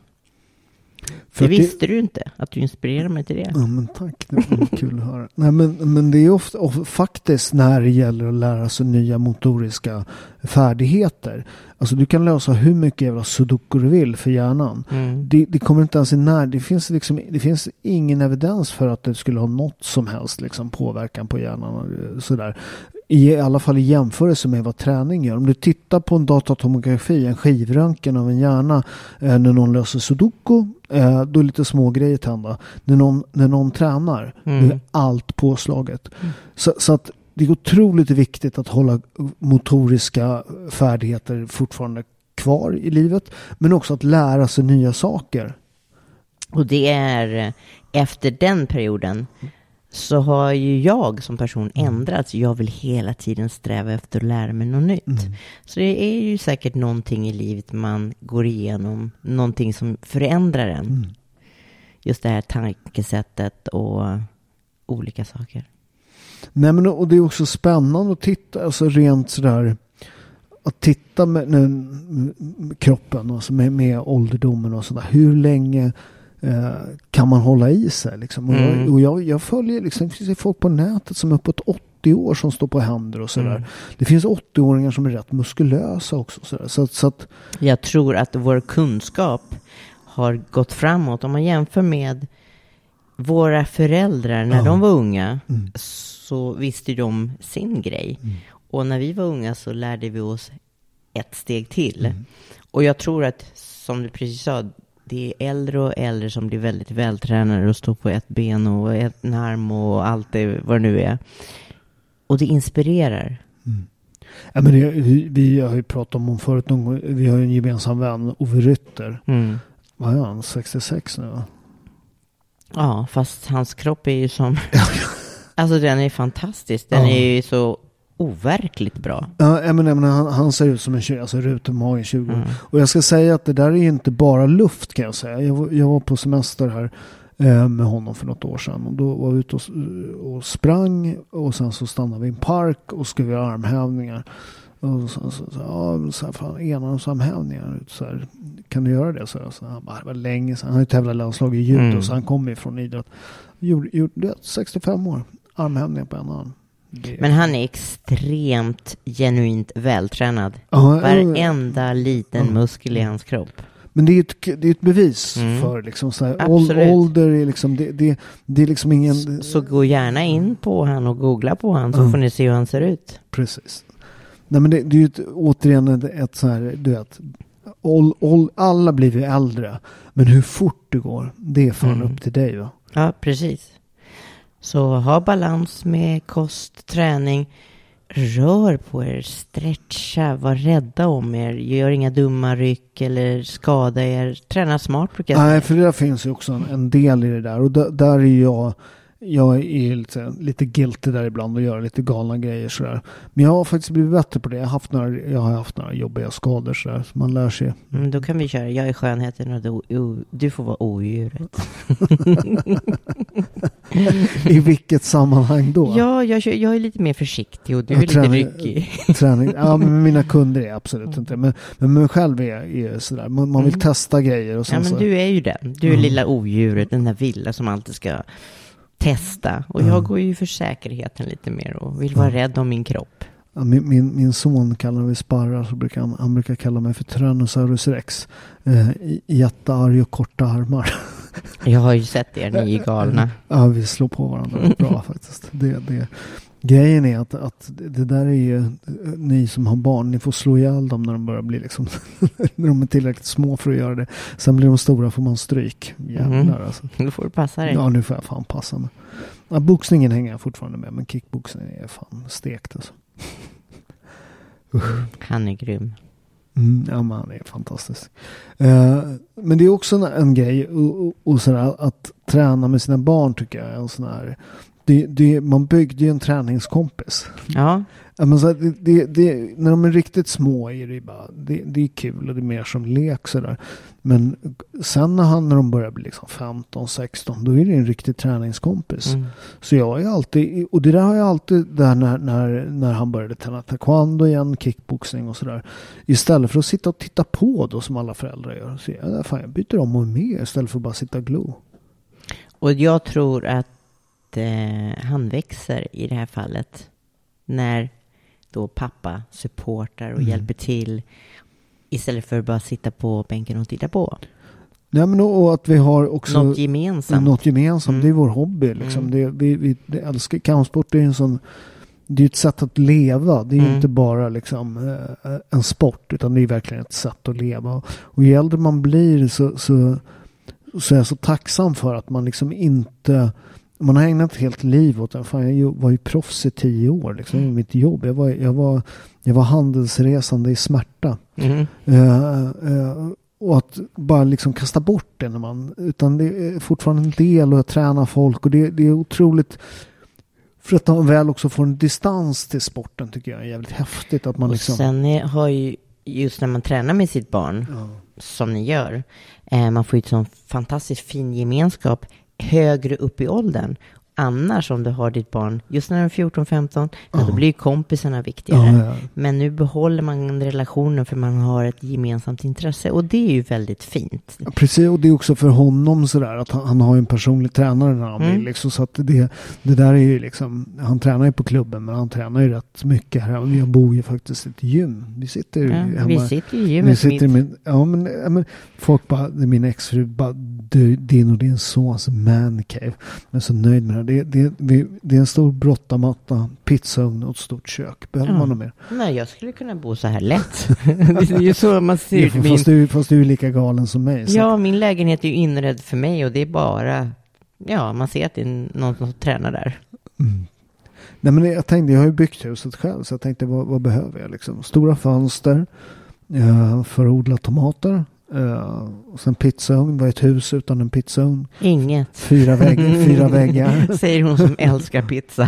Det visste du inte, att du inspirerar mig till det. Ja, men tack. Det var kul att höra. Nej, men det är ofta faktiskt när det gäller att lära sig nya motoriska färdigheter. Alltså du kan lösa hur mycket jävla sudoku du vill för hjärnan. Det kommer inte ens i när. Det finns ingen evidens för att det skulle ha något som helst liksom påverkan på hjärnan. Sådär. I alla fall i jämförelse med vad träning gör. Om du tittar på en datatomografi, en skivröntgen av en hjärna när någon löser sudoku, då är lite små grejer tända. När någon tränar, då är allt påslaget. Så att det är otroligt viktigt att hålla motoriska färdigheter fortfarande kvar i livet, men också att lära sig nya saker. Och det är efter den perioden så har ju jag som person ändrats. Jag vill hela tiden sträva efter att lära mig något nytt. Så det är ju säkert någonting i livet man går igenom. Någonting som förändrar en. Just det här tankesättet och olika saker. Nej, men och det är också spännande att titta, alltså rent sådär, att titta med kroppen, alltså med ålderdomen och sådär. Hur länge kan man hålla i sig liksom? Och jag följer liksom, det finns folk på nätet som är uppåt 80 år som står på händer och sådär. Det finns 80-åringar som är rätt muskulösa också sådär. Så att jag tror att vår kunskap har gått framåt. Om man jämför med våra föräldrar när de var unga, så visste de sin grej. Och när vi var unga så lärde vi oss ett steg till. Och jag tror att, som du precis sa, det är äldre och äldre som blir väldigt vältränade och står på ett ben och en arm och allt det vad det nu är. Och det inspirerar. Ja, men vi har ju pratat om förut någon gång. Vi har ju en gemensam vän, Ove Rytter. Vad är han? 66 nu, va? Ja, fast hans kropp är ju som... alltså den är fantastisk. Den är ju så overkligt bra. Ja, men han ser ut som en rutemage 20 år. Och jag ska säga att det där är inte bara luft, kan jag säga. Jag var på semester här med honom för något år sedan. Och då var vi ute och sprang. Och sen så stannade vi i en park och skulle göra armhävningar. Och så fan, enarmsarmhävningar. Så här, kan du göra det? Så han bara, det var länge sedan. Han har ju tävlat landslag i judo, så han kom ju från idrott. Gjorde 65 år. Armhävningar på en arm. Men han är extremt genuint vältränad. Varenda liten muskel i hans kropp. Men det är ett bevis för liksom så här, ålder är liksom det är liksom ingen. Så gå gärna in på han och googla på han, så får ni se hur han ser ut. Precis. Nej, men det är ju återigen ett så här, du vet, alla blir vi äldre. Men hur fort det går, det är fan upp till dig, va? Ja, precis. Så ha balans med kost, träning. Rör på er, stretcha, var rädda om er. Gör inga dumma ryck eller skada er. Träna smart, brukar jag säga. Nej, för det finns ju också en del i det där. Och där är jag är lite guilty där ibland och gör lite galna grejer sådär. Men jag har faktiskt blivit bättre på det. Jag har haft några jobbiga skador sådär. Så man lär sig. Då kan vi köra. Jag är skönheten och du får vara odjuret. I vilket sammanhang då? Ja, jag är lite mer försiktig och du är lite ryckig. Träning. Ja, men mina kunder är absolut inte. Men mig själv är sådär. Man vill testa grejer. Och men du är ju den. Du är lilla odjuret. Den där villa som alltid ska testa. Och jag går ju för säkerheten lite mer och vill vara rädd om min kropp. Ja, min son kallar mig sparrar, så han brukar kalla mig för Tyrannosaurus rex. Jättearg och korta armar. Jag har ju sett er, ni är galna. Ja, vi slår på varandra bra faktiskt. Grejen är att det där är ju, ni som har barn, ni får slå ihjäl dem när de börjar bli liksom, när de är tillräckligt små för att göra det. Sen blir de stora, får man stryk. Jävlar alltså. Nu får du passa dig. Ja, nu får jag fan passa mig. Ja, boxningen hänger jag fortfarande med, men kickboxningen är fan stekt alltså. Han är grym. Ja, men han är fantastisk. Men det är också en grej och sådär, att träna med sina barn tycker jag är en sån här. Man byggde ju en träningskompis. Ja. Men så när de är riktigt små är det är kul och det är mer som lek sådär. Men sen när de börjar bli liksom 15, 16, då är det en riktig träningskompis. Så jag är alltid, och det där har jag alltid där när han började träna taekwondo igen, kickboxing och sådär. Istället för att sitta och titta på då som alla föräldrar gör. Så jag byter om och med istället för att bara sitta och glo. Och jag tror att han växer i det här fallet när då pappa supportar och hjälper till istället för att bara sitta på bänken och titta på. Nej, men och att vi har också något gemensamt. Det är vår hobby liksom. Vi älskar kampsport. Det är ett sätt att leva. Det är inte bara liksom en sport, utan det är verkligen ett sätt att leva. Och ju äldre man blir så är jag så tacksam för att man liksom inte, man har ägnat ett helt liv åt det. Fan, jag var ju proffs i 10 år liksom, i mitt jobb. Jag var handelsresande i smärta. Och att bara liksom kasta bort det utan det är fortfarande en del att träna folk, och det är otroligt, för att de väl också får en distans till sporten, tycker jag är jävligt häftigt att man och liksom. Sen har ju just när man tränar med sitt barn som ni gör, man får ju ett sån fantastiskt fin gemenskap högre upp i åldern. Annars om du har ditt barn just när de är 14-15, då blir ju kompisarna viktigare. Men nu behåller man relationen för man har ett gemensamt intresse, och det är ju väldigt fint. Ja, precis, och det är också för honom sådär att han har en personlig tränare när han vill liksom, så att det där är ju liksom, han tränar ju på klubben, men han tränar ju rätt mycket här. Jag bor ju faktiskt i ett gym. Vi sitter hemma. Vi sitter i gymmet. Men folk bara, min exfru bara, din och din sons man cave. Men så nöjd med det. Det är en stor brottamatta, pizzaugn och ett stort kök. Behöver man något mer? Nej, jag skulle kunna bo så här lätt. Det är ju så man ser fast du är lika galen som mig. Så. Ja, min lägenhet är ju inredd för mig, och det är bara, man ser att det är någon som tränar där. Nej, men jag har ju byggt huset själv, så jag tänkte, vad behöver jag liksom? Stora fönster, för att odla tomater. Och sen pizzaugn. Var ett hus utan en pizzaugn? Inget. 4 väggar. Säger hon som älskar pizza.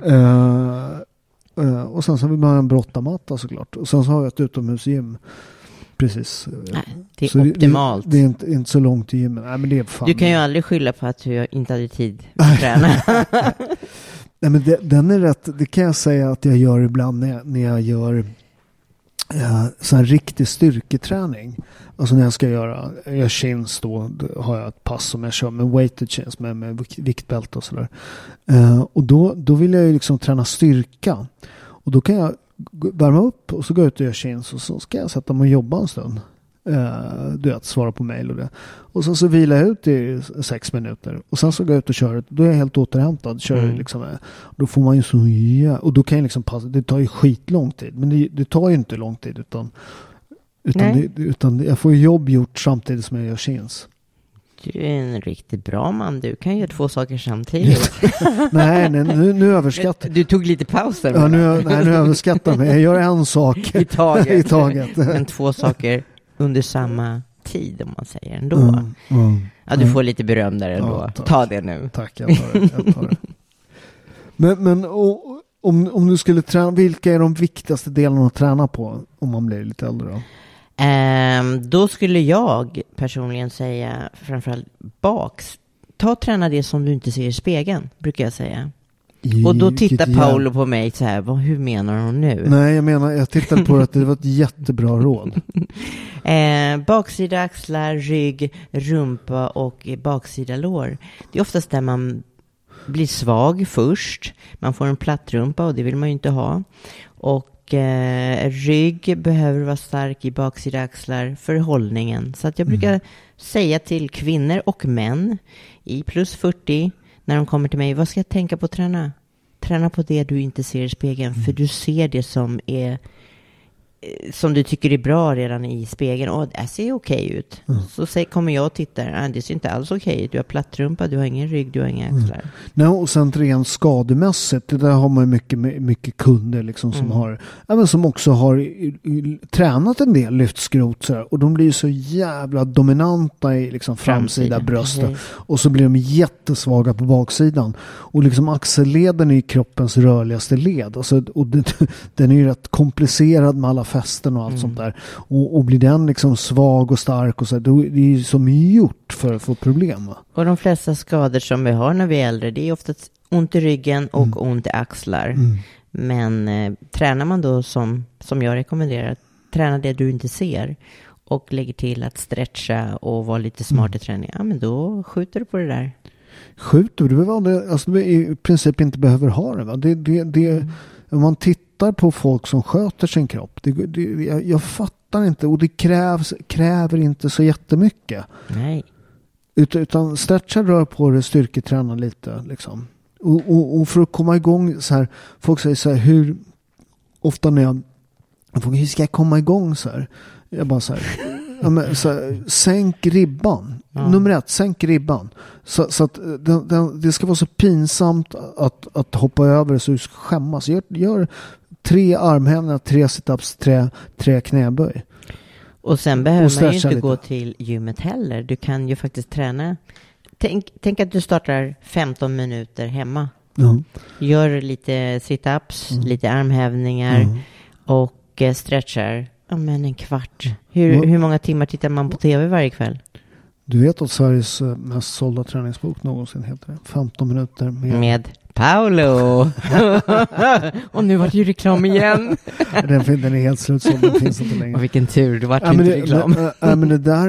Och sen så vill man ha en brottamatta såklart. Och sen så har jag ett utomhusgym. Precis. Det är så optimalt. Det är inte så långt till gymmen. Nej, men det är fan. Du kan ju aldrig skylla på att du inte hade tid att träna. Nej, men den är rätt. Det kan jag säga att jag gör ibland när jag gör så här riktig styrketräning. Alltså när jag ska göra chins, då har jag ett pass som jag kör med weighted chins med viktbälte och sådär. Och då vill jag ju liksom träna styrka. Och då kan jag värma upp och så går jag ut och gör chins, och så ska jag sätta mig och jobba en stund. Svara på mejl och det. Och sen så vilar jag ut i 6 minuter. Och sen så går jag ut och kör. Då är jag helt återhämtad. Liksom, då får man ju så... Och då kan jag liksom passa. Det tar ju skitlång tid. Men det tar ju inte lång tid. Utan Utan jag får jobb gjort samtidigt som jag gör chins. Du är en riktigt bra man. Du kan göra 2 saker samtidigt. nej, nu överskattar du tog lite paus där. Ja, nu överskattar jag. Jag gör en sak i taget. I taget. Men 2 saker under samma tid, om man säger ändå. Ja, du får lite beröm där ändå. Ja, ta det nu. Tack, jag tar det. Men om du skulle träna, vilka är de viktigaste delarna att träna på om man blir lite äldre då? Då skulle jag personligen säga framförallt ta och träna det som du inte ser i spegeln, brukar jag säga. Och då tittar Paolo på mig så här, hur menar hon nu? Nej, jag tittade på att det var ett jättebra råd. Baksida axlar, rygg, rumpa och baksida lår. Det är oftast där man blir svag först. Man får en platt rumpa och det vill man ju inte ha. Och rygg behöver vara stark i baksida axlar för hållningen. Så att jag brukar säga till kvinnor och män i plus 40 när de kommer till mig, vad ska jag tänka på att träna? Träna på det du inte ser i spegeln, för du ser det som du tycker är bra redan i spegeln. Det ser okej ut. Så kommer jag och tittar. Det ser inte alls okej ut. Du har plattrumpa, du har ingen rygg, du har inga axlar. Nej, och sen rent skademässigt, det där har man mycket kunder liksom som också har tränat en del lyftskrot så här, och de blir så jävla dominanta i liksom framsida bröstet. Och så blir de jättesvaga på baksidan. Och liksom axelleden är ju kroppens rörligaste led. Och den är ju rätt komplicerad med alla fästen och allt sånt där. Och blir den liksom svag och stark och så, då är det ju som gjort för att få problem. Va? Och de flesta skador som vi har när vi är äldre, det är ofta ont i ryggen och ont i axlar. Men tränar man då som jag rekommenderar, träna det du inte ser och lägger till att stretcha och vara lite smart i träning, men då skjuter du på det där. Skjuter du? Du i princip inte behöver ha det. Va? Om man tittar på folk som sköter sin kropp, jag fattar inte, och det kräver inte så jättemycket. Nej. Utan stretcha, rör på det, styrketräna lite liksom. Och för att komma igång så här, folk säger så här, hur ofta när jag frågar, hur ska jag komma igång så här? Jag bara så här, sänk ribban. Nummer 1, sänk ribban. Så att det ska vara så pinsamt att hoppa över så du ska skämmas. Gör 3 armhävningar, 3 situps, 3 knäböj. Och sen behöver man ju inte gå till gymmet heller. Du kan ju faktiskt träna. Tänk att du startar 15 minuter hemma. Gör lite situps, lite armhävningar och stretchar. Men en kvart. Hur många timmar tittar man på tv varje kväll? Du vet att Sveriges mest sålda träningsbok någonsin heter det. 15 minuter med Paolo. Och nu var det ju reklam igen. Den är helt slutsåld, den finns inte längre. Och vilken tur, det var inte reklam. Men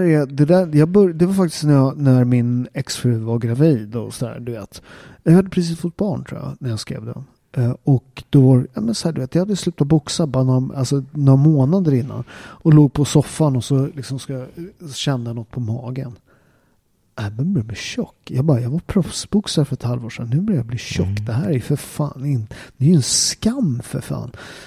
det var faktiskt när min exfru var gravid och så där, du vet. Jag hade precis fått barn, tror jag, när jag skrev det. Och då var jag hade slutat boxa bara några månader innan och låg på soffan och så liksom kände något på magen. Jag började bli tjock. Jag var proffsboxare för ett halvår sedan. Nu börjar jag bli tjock. Det här är för fan det är ju en skam för fan.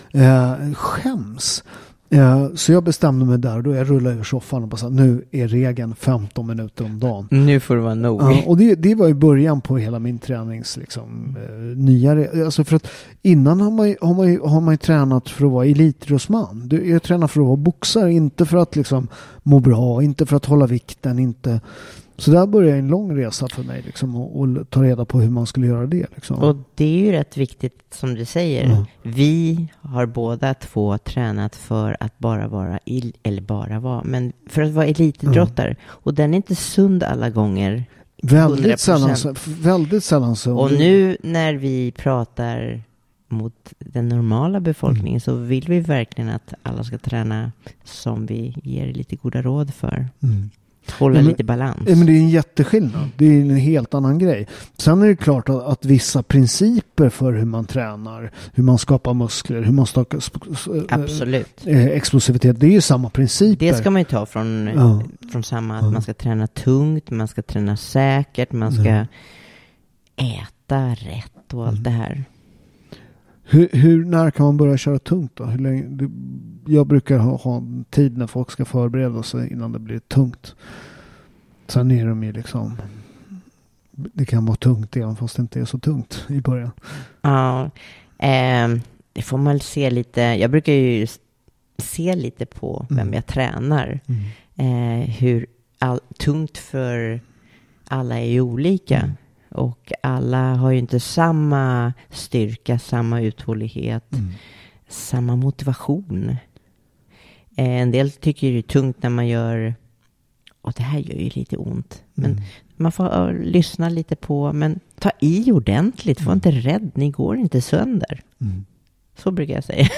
Skäms. Så jag bestämde mig där och då jag rullade över soffan och bara sa, nu är regeln 15 minuter om dagen. Nu får det vara nog. Och det var i början på hela min tränings liksom, alltså för att innan har man ju tränat för att vara elitidrottsman. Jag tränar för att vara boxare, inte för att liksom må bra, inte för att hålla vikten, inte. Så där började en lång resa för mig liksom, och ta reda på hur man skulle göra det. Liksom. Och det är ju rätt viktigt som du säger. Vi har båda 2 tränat för att men för att vara elitidrottare. Och den är inte sund alla gånger. Väldigt sällan så. Och nu när vi pratar mot den normala befolkningen så vill vi verkligen att alla ska träna som vi ger lite goda råd för. Hålla lite balans. Men det är en jätteskillnad. Det är en helt annan grej. Sen är det klart att vissa principer för hur man tränar, hur man skapar muskler, hur man skapar explosivitet, det är ju samma principer. Det ska man ju ta från samma, att man ska träna tungt, man ska träna säkert, man ska äta rätt och allt det här. När kan man börja köra tungt då? Hur länge? jag brukar ha tid när folk ska förbereda sig innan det blir tungt. Sen är de ju liksom, det kan vara tungt även fast det inte är så tungt i början. Ja, det får man se lite. Jag brukar ju se lite på vem jag tränar. Hur tungt för alla är ju olika. Och alla har ju inte samma styrka, samma uthållighet, samma motivation. En del tycker det är tungt när man gör, och det här gör ju lite ont. Men man får lyssna lite på, men ta i ordentligt, var inte rädd, ni går inte sönder. Så brukar jag säga.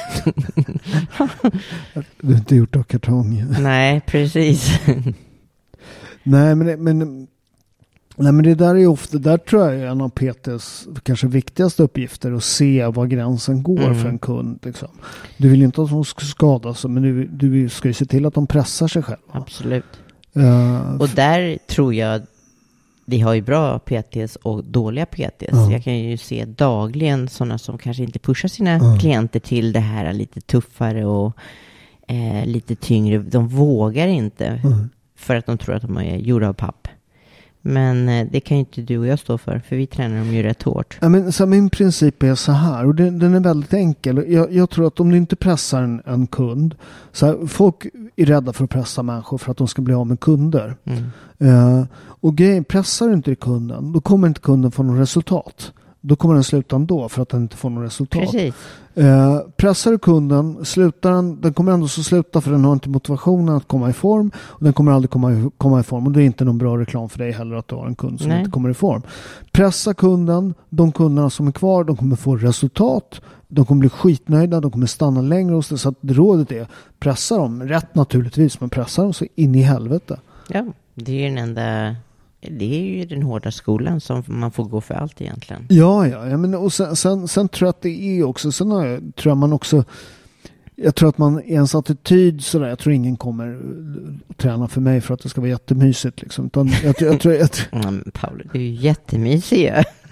Du har inte gjort av kartong. Nej, precis. Nej, men det där är ofta, där tror jag är en av PTs kanske viktigaste uppgifter, att se var gränsen går för en kund. Liksom. Du vill inte att de ska skada sig, men du ska ju se till att de pressar sig själva. Absolut. Och där tror jag vi har ju bra PTs och dåliga PTs. Jag kan ju se dagligen sådana som kanske inte pushar sina klienter till det här lite tuffare och lite tyngre. De vågar inte för att de tror att de är gjorda av papp. Men det kan ju inte du och jag stå för vi tränar dem ju rätt hårt. Ja, men, så min princip är så här, och den är väldigt enkel. Jag tror att om du inte pressar en kund, så här, folk är rädda för att pressa människor för att de ska bli av med kunder. Och pressar du inte kunden, då kommer inte kunden få något resultat. Då kommer den sluta ändå för att den inte får något resultat. Precis. Pressar du kunden, slutar den kommer ändå så sluta, för den har inte motivationen att komma i form, och den kommer aldrig komma i form, och det är inte någon bra reklam för dig heller att du har en kund som inte kommer i form. Pressa kunden, de kunderna som är kvar, de kommer få resultat, de kommer bli skitnöjda, de kommer stanna längre hos det, så att rådet är pressa dem, rätt naturligtvis, men pressa dem så in i helvete. Ja, det är ju den hårda skolan som man får gå för allt egentligen. Ja, men och sen tror jag att det är också, tror jag man också, jag tror att man i ens attityd sådär, jag tror ingen kommer träna för mig för att det ska vara jättemysigt liksom, utan jag tror Paolo, det är ju jättemysigt.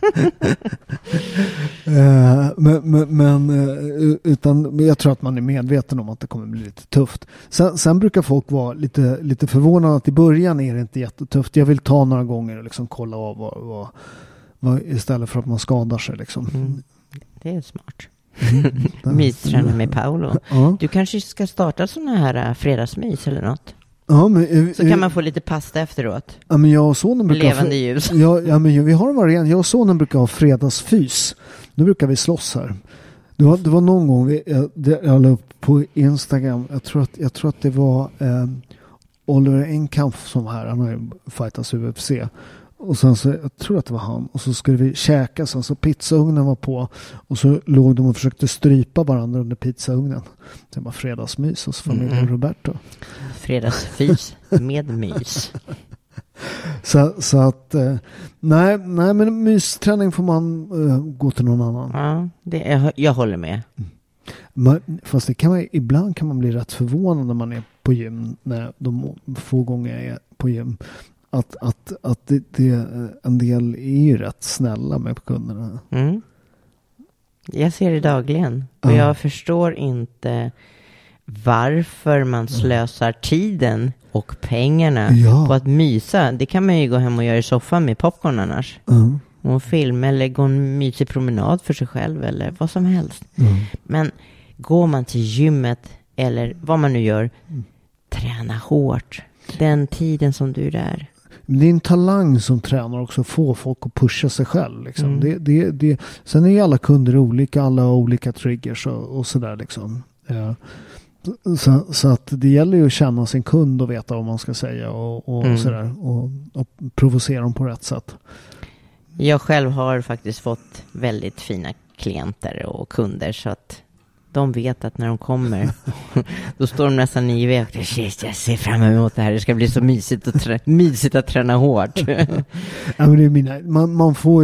Men jag tror att man är medveten om att det kommer bli lite tufft. Sen brukar folk vara lite förvånade att i början är det inte jättetufft. Jag vill ta några gånger och liksom kolla av vad istället för att man skadar sig liksom. Det är smart. Mysträna med Paolo. Du kanske ska starta såna här fredagsmys eller något. Ja, men, så kan man få lite pasta efteråt. Ja, men jag och sonen brukar levande ljus. Ja, men vi har en variant. Jag och sonen brukar ha fredagsfys. Då brukar vi slåss här. Det var någon gång jag la upp på Instagram. Jag tror att det var Oliver Enkampf som här. Han har ju fightats UFC. Och sen så, jag tror att det var han. Och så skulle vi käka, sen så pizzaugnen var på. Och så låg de och försökte strypa varandra under pizzaugnen. Det var fredagsmys hos familjen Roberto. Fredagsfys med mys. Så att nej, men mysträning får man gå till någon annan. Ja, jag håller med. Fast ibland kan man bli rätt förvånad när man är på gym, när de få gånger jag är på gym. Att det en del är ju rätt snälla med kunderna. Jag ser det dagligen. Och jag förstår inte varför man slösar tiden och pengarna på att mysa. Det kan man ju gå hem och göra i soffan med popcorn annars. Och film eller gå en mysig promenad för sig själv eller vad som helst. Men går man till gymmet eller vad man nu gör, träna hårt. Den tiden som du är där. Det är en talang som tränar också, få folk att pusha sig själv. Liksom. Sen är ju alla kunder olika, alla har olika triggers och sådär. Liksom. Så att det gäller ju att känna sin kund och veta vad man ska säga och sådär. Och provocera dem på rätt sätt. Jag själv har faktiskt fått väldigt fina klienter och kunder, så att de vet att när de kommer då står de nästan i väg. Jag ser fram emot det här. Det ska bli så mysigt att träna hårt. Ja, men det är man får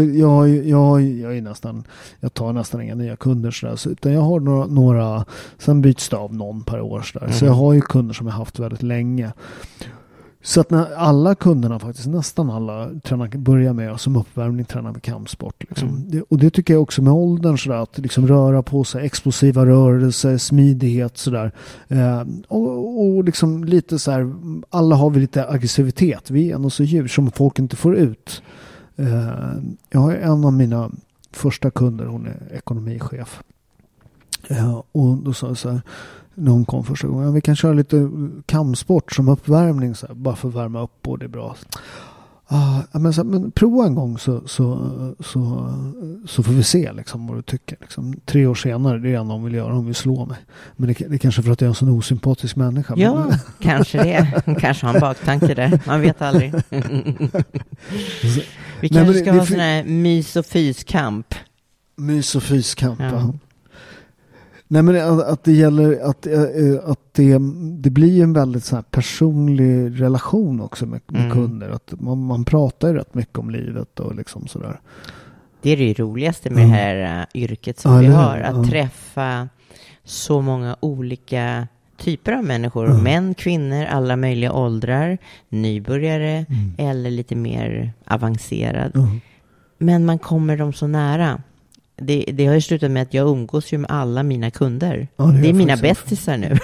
jag tar nästan inga nya kunder så utan jag har några sen byts det av någon per år så jag har ju kunder som jag haft väldigt länge. Så att när alla kunderna faktiskt, nästan alla börjar med som uppvärmning tränar med kampsport. Liksom. Och det tycker jag också med åldern sådär, att liksom röra på sig, explosiva rörelser, smidighet sådär. Och liksom lite så här, alla har vi lite aggressivitet. Vi är ändå så djur som folk inte får ut. Jag har en av mina första kunder, hon är ekonomichef. Och då sa jag så här, när hon kom första gången, vi kan köra lite kampsport som uppvärmning så här, bara för att värma upp och det är bra. Men prova en gång så får vi se liksom, vad du tycker. Liksom. 3 år senare, det är en hon vill göra, hon vill slå mig. Men det är kanske för att jag är en sån osympatisk människa. Ja, kanske det. Hon kanske har en baktanke där. Man vet aldrig. Vi kanske ska ha sån här mys- och fyskamp. Mys- och fyskamp, ja. Nej, men att det gäller att det blir en väldigt så här personlig relation också med kunder. Att man pratar ju rätt mycket om livet och liksom sådär. Det är det roligaste med det här yrket som vi har. Att träffa så många olika typer av människor. Män, kvinnor, alla möjliga åldrar. Nybörjare eller lite mer avancerad. Men man kommer dem så nära. Det har ju slutat med att jag umgås ju med alla mina kunder. Ja, det är mina bästisar nu.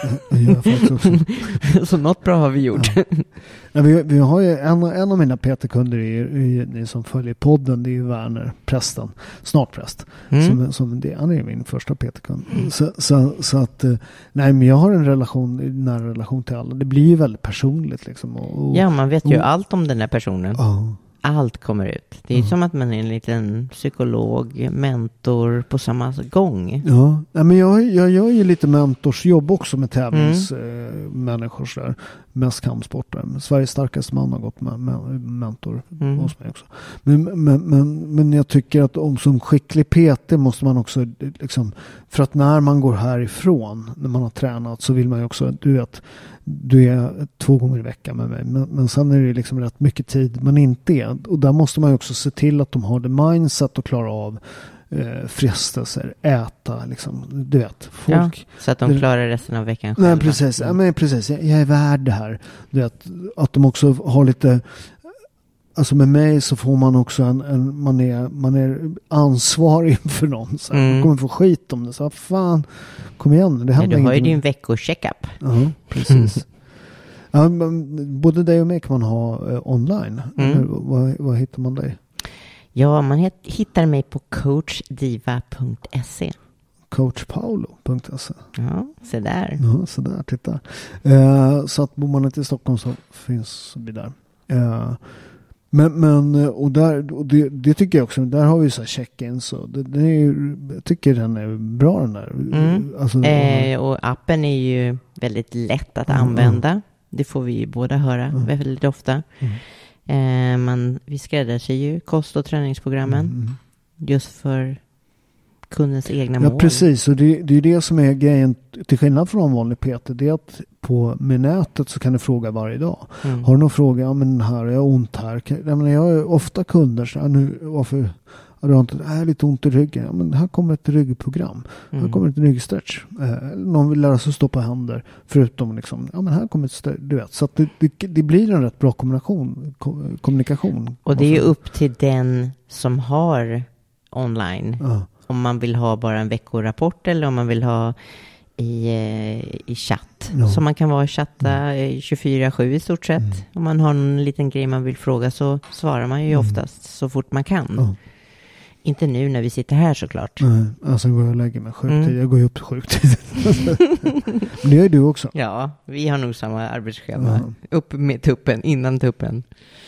Så något bra har vi gjort. Ja, vi har ju en av mina PT-kunder ni som följer podden, det är ju Werner, prästen, snart präst. Han är min första PT-kund. Så att nej, men jag har en nära relation till alla. Det blir ju väldigt personligt liksom. Ja, man vet ju allt om den här personen. Allt kommer ut. Det är som att man är en liten psykolog, mentor på samma gång. Ja, men jag gör ju lite mentorsjobb också med tävlingsmänniskor sådär. Mest kampsportare. Sveriges starkaste man har gått med mentor hos mig också. Men jag tycker att som skicklig PT måste man också liksom, för att när man går härifrån, när man har tränat, så vill man ju också, du är 2 gånger i veckan med mig. Men sen är det liksom rätt mycket tid man inte är. Och där måste man ju också se till att de har det mindset att klara av frestelser, äta liksom, du vet, folk. Ja, så att de klarar resten av veckan själva. Nej, precis. Ja, men precis. Jag är värd det här. Du vet, att de också har lite, alltså med mig så får man också man är ansvarig för någon. Så man kommer få skit om det. Så fan, kom igen. Det händer du har ju din veckocheckup. Ja, precis. Ja, både dig och mig kan man ha online. Vad hittar man dig? Ja, man hittar mig på coachdiva.se. Coachpaolo.se. Ja, så där. Ja, så där, titta. Så att bor man inte i Stockholm så finns vi där. Men och det tycker jag också, där har vi så här check-in, så jag tycker den är bra, den där. Alltså, och appen är ju väldigt lätt att använda. Det får vi ju båda höra väldigt ofta. Vi skräddarsyr ju kost- och träningsprogrammen just för kundens egna mål. Ja, precis. Och det är det som är grejen, till skillnad från en vanlig PT, det är att med nätet så kan du fråga varje dag. Har du någon fråga, ja men här, jag har ont här. Jag har ofta kunder så här, nu, varför har du inte, jag har lite ont i ryggen. Ja, men här kommer ett ryggprogram. Här kommer ett ryggstretch. Någon vill lära sig att stå på händer, förutom liksom, ja men här kommer ett stretch, du vet. Så att det blir en rätt bra kommunikation. Och det är ju upp till den som har online. Om man vill ha bara en veckorapport eller om man vill ha i chatt. Så man kan vara i chatta 24/7 i stort sett. Om man har en liten grej man vill fråga så svarar man ju oftast så fort man kan. Inte nu när vi sitter här såklart. Nej, alltså går jag och lägger mig sjuktid. Jag går ju upp till sjuktid. Men det gör du också. Ja, vi har nog samma arbetsschema. Upp med tuppen, innan tuppen.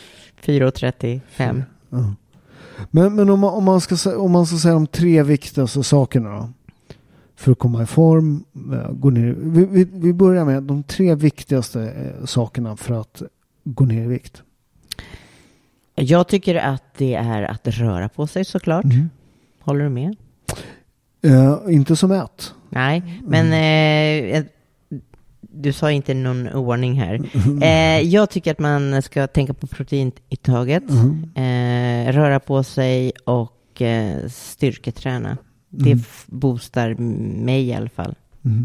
4:35. Men om man ska säga de 3 viktigaste sakerna då, för att komma i form, gå ner. Vi börjar med de 3 viktigaste sakerna för att gå ner i vikt. Jag tycker att det är att röra på sig såklart. Håller du med? Inte som ät. Nej, men du sa inte någon ordning här. Jag tycker att man ska tänka på proteinintaget, röra på sig och styrketräna. Det boostar mig i alla fall.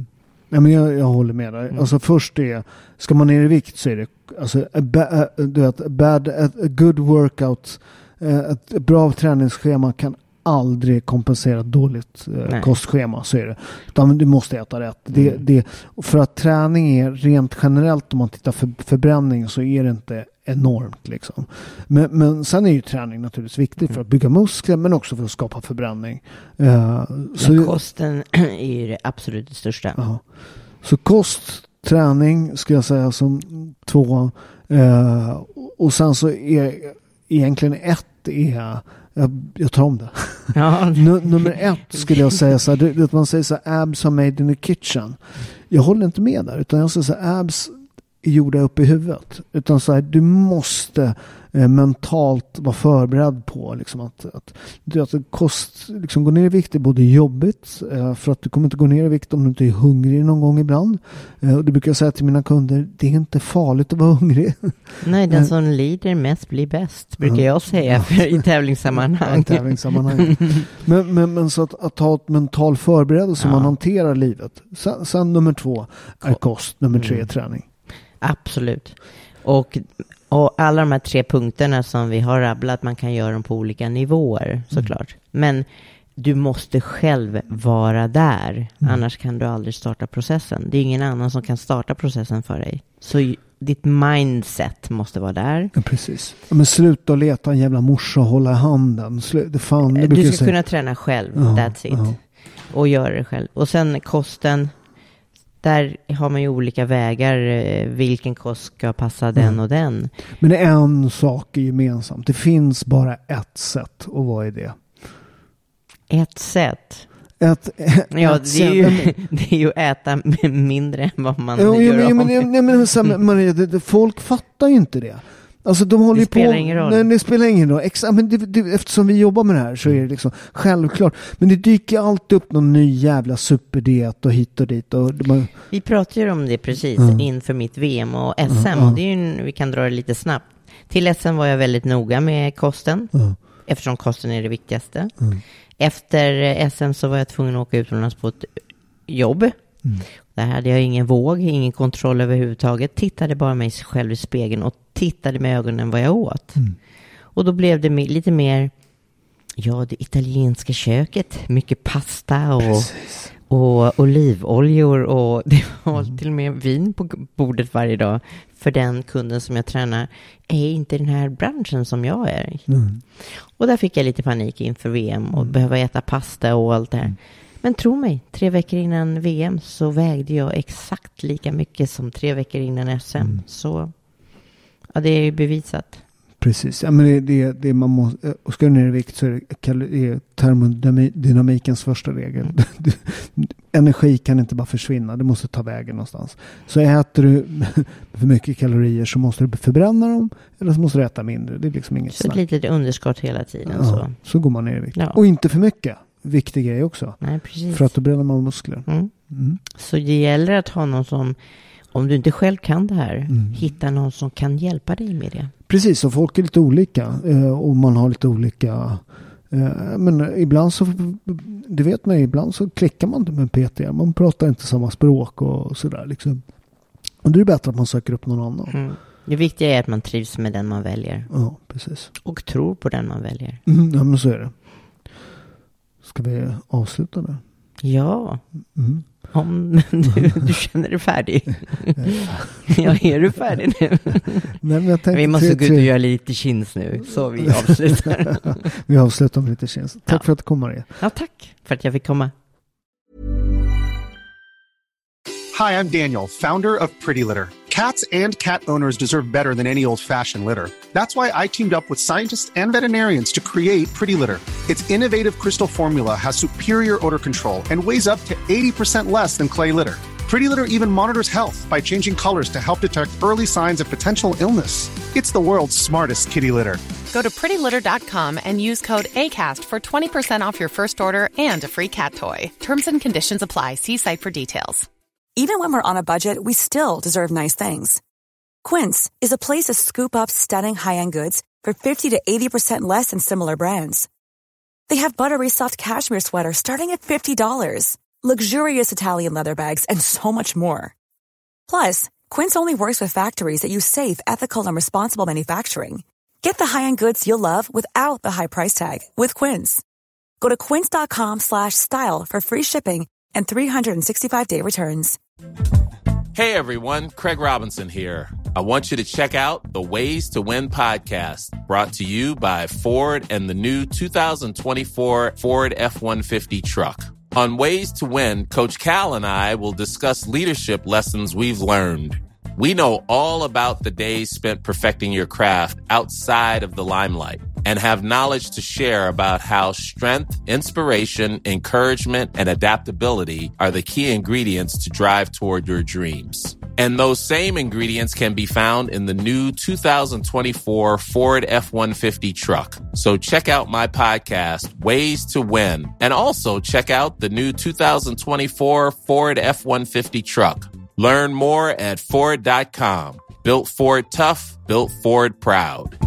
Nej, men jag håller med dig. Alltså först ska man ner i vikt så är det alltså a good workout, ett bra träningsschema kan aldrig kompensera ett dåligt kostschema, så är det. Utan du måste äta rätt. För att träning är rent generellt, om man tittar förbränning, så är det inte enormt liksom. Men sen är ju träning naturligtvis viktigt för att bygga muskler, men också för att skapa förbränning. Så kosten är ju det absolut största. Ja. Så kost, träning ska jag säga som 2. Och sen så är egentligen 1 är jag tar om det. Ja. Nummer 1 skulle jag säga så här, att man säger så här, abs are made in the kitchen. Jag håller inte med där, utan jag säger så här, abs är gjorda upp i huvudet. Utan så här, du måste mentalt vara förberedd på liksom att kost liksom går ner i vikt är både jobbigt, för att du kommer inte gå ner i vikt om du inte är hungrig någon gång ibland. Och det brukar jag säga till mina kunder, det är inte farligt att vara hungrig. Nej, den som lider mest blir bäst, brukar jag säga i tävlingssammanhang. Men så att ha ett mental förberedelse som man hanterar livet. Sen nummer 2 är kost, nummer 3 är träning. Absolut. Och alla de här 3 punkterna som vi har rabblat, man kan göra dem på olika nivåer såklart. Men du måste själv vara där. Annars kan du aldrig starta processen. Det är ingen annan som kan starta processen för dig. Så ditt mindset måste vara där. Ja, precis. Men sluta och leta en jävla morsa och hålla i handen. Du ska kunna träna själv. That's it. Och göra det själv. Och sen kosten. Där har man ju olika vägar. Vilken kost ska passa den och den. Men en sak är gemensamt. Det finns bara ett sätt. Och vad är det? Ett sätt? Det är ju att äta mindre än vad man gör om. Men folk fattar ju inte det. Alltså de håller det spelar ingen roll. Nej, det spelar ingen roll. Men eftersom vi jobbar med det här så är det liksom självklart. Men det dyker alltid upp någon ny jävla superdiet och hit och dit. Vi pratar ju om det precis inför mitt VM och SM. Det är ju, vi kan dra det lite snabbt. Till SM var jag väldigt noga med kosten. Eftersom kosten är det viktigaste. Efter SM så var jag tvungen att åka utomlands på ett jobb. Där hade jag ingen våg, ingen kontroll överhuvudtaget. Tittade bara mig själv i spegeln och tittade med ögonen vad jag åt. Och då blev det lite mer, det italienska köket. Mycket pasta och olivoljor. Och det var till och med vin på bordet varje dag. För den kunden som jag tränar är inte den här branschen som jag är i. Och där fick jag lite panik inför VM och behöva äta pasta och allt det här. Men tro mig, 3 veckor innan VM så vägde jag exakt lika mycket som 3 veckor innan SM. Så det är ju bevisat. Precis. Ja, men det man måste, och ska du ner i vikt så är det termodynamikens första regel. Energi kan inte bara försvinna, det måste ta vägen någonstans. Så äter du för mycket kalorier så måste du förbränna dem, eller så måste du äta mindre. Det är liksom inget snack. Så ett litet underskott hela tiden. Så går man ner i vikt. Ja. Och inte för mycket. Viktig grej också. Nej, precis. För att då bränner man muskler. Så det gäller att ha någon som, om du inte själv kan det här, hitta någon som kan hjälpa dig med det. Precis, och folk är lite olika. Och man har lite olika... men ibland så... Du vet mig, ibland så klickar man inte med PT. Man pratar inte samma språk och sådär. Liksom. Och det är bättre att man söker upp någon annan. Det viktiga är att man trivs med den man väljer. Ja, precis. Och tror på den man väljer. Ja, men så är det. Ska vi avsluta där? Ja. Om du känner dig färdig. Ja, är du färdig nu? Nej, men vi måste gå ut och göra lite chins nu. Så vi avslutar. Vi avslutar med lite chins. Tack för att du kom, Maria. Ja, tack för att jag fick komma. Hi, I'm Daniel, founder of Pretty Litter. Cats and cat owners deserve better than any old-fashioned litter. That's why I teamed up with scientists and veterinarians to create Pretty Litter. Its innovative crystal formula has superior odor control and weighs up to 80% less than clay litter. Pretty Litter even monitors health by changing colors to help detect early signs of potential illness. It's the world's smartest kitty litter. Go to prettylitter.com and use code ACAST for 20% off your first order and a free cat toy. Terms and conditions apply. See site for details. Even when we're on a budget, we still deserve nice things. Quince is a place to scoop up stunning high-end goods for 50 to 80% less than similar brands. They have buttery soft cashmere sweaters starting at $50, luxurious Italian leather bags, and so much more. Plus, Quince only works with factories that use safe, ethical, and responsible manufacturing. Get the high-end goods you'll love without the high price tag with Quince. Go to quince.com/style for free shipping and 365-day returns. Hey everyone, Craig Robinson here. I want you to check out the Ways to Win podcast, brought to you by Ford and the new 2024 Ford F-150 truck. On Ways to Win, Coach Cal and I will discuss leadership lessons we've learned. We know all about the days spent perfecting your craft outside of the limelight and have knowledge to share about how strength, inspiration, encouragement, and adaptability are the key ingredients to drive toward your dreams. And those same ingredients can be found in the new 2024 Ford F-150 truck. So check out my podcast, Ways to Win, and also check out the new 2024 Ford F-150 truck. Learn more at Ford.com. Built Ford tough, built Ford proud.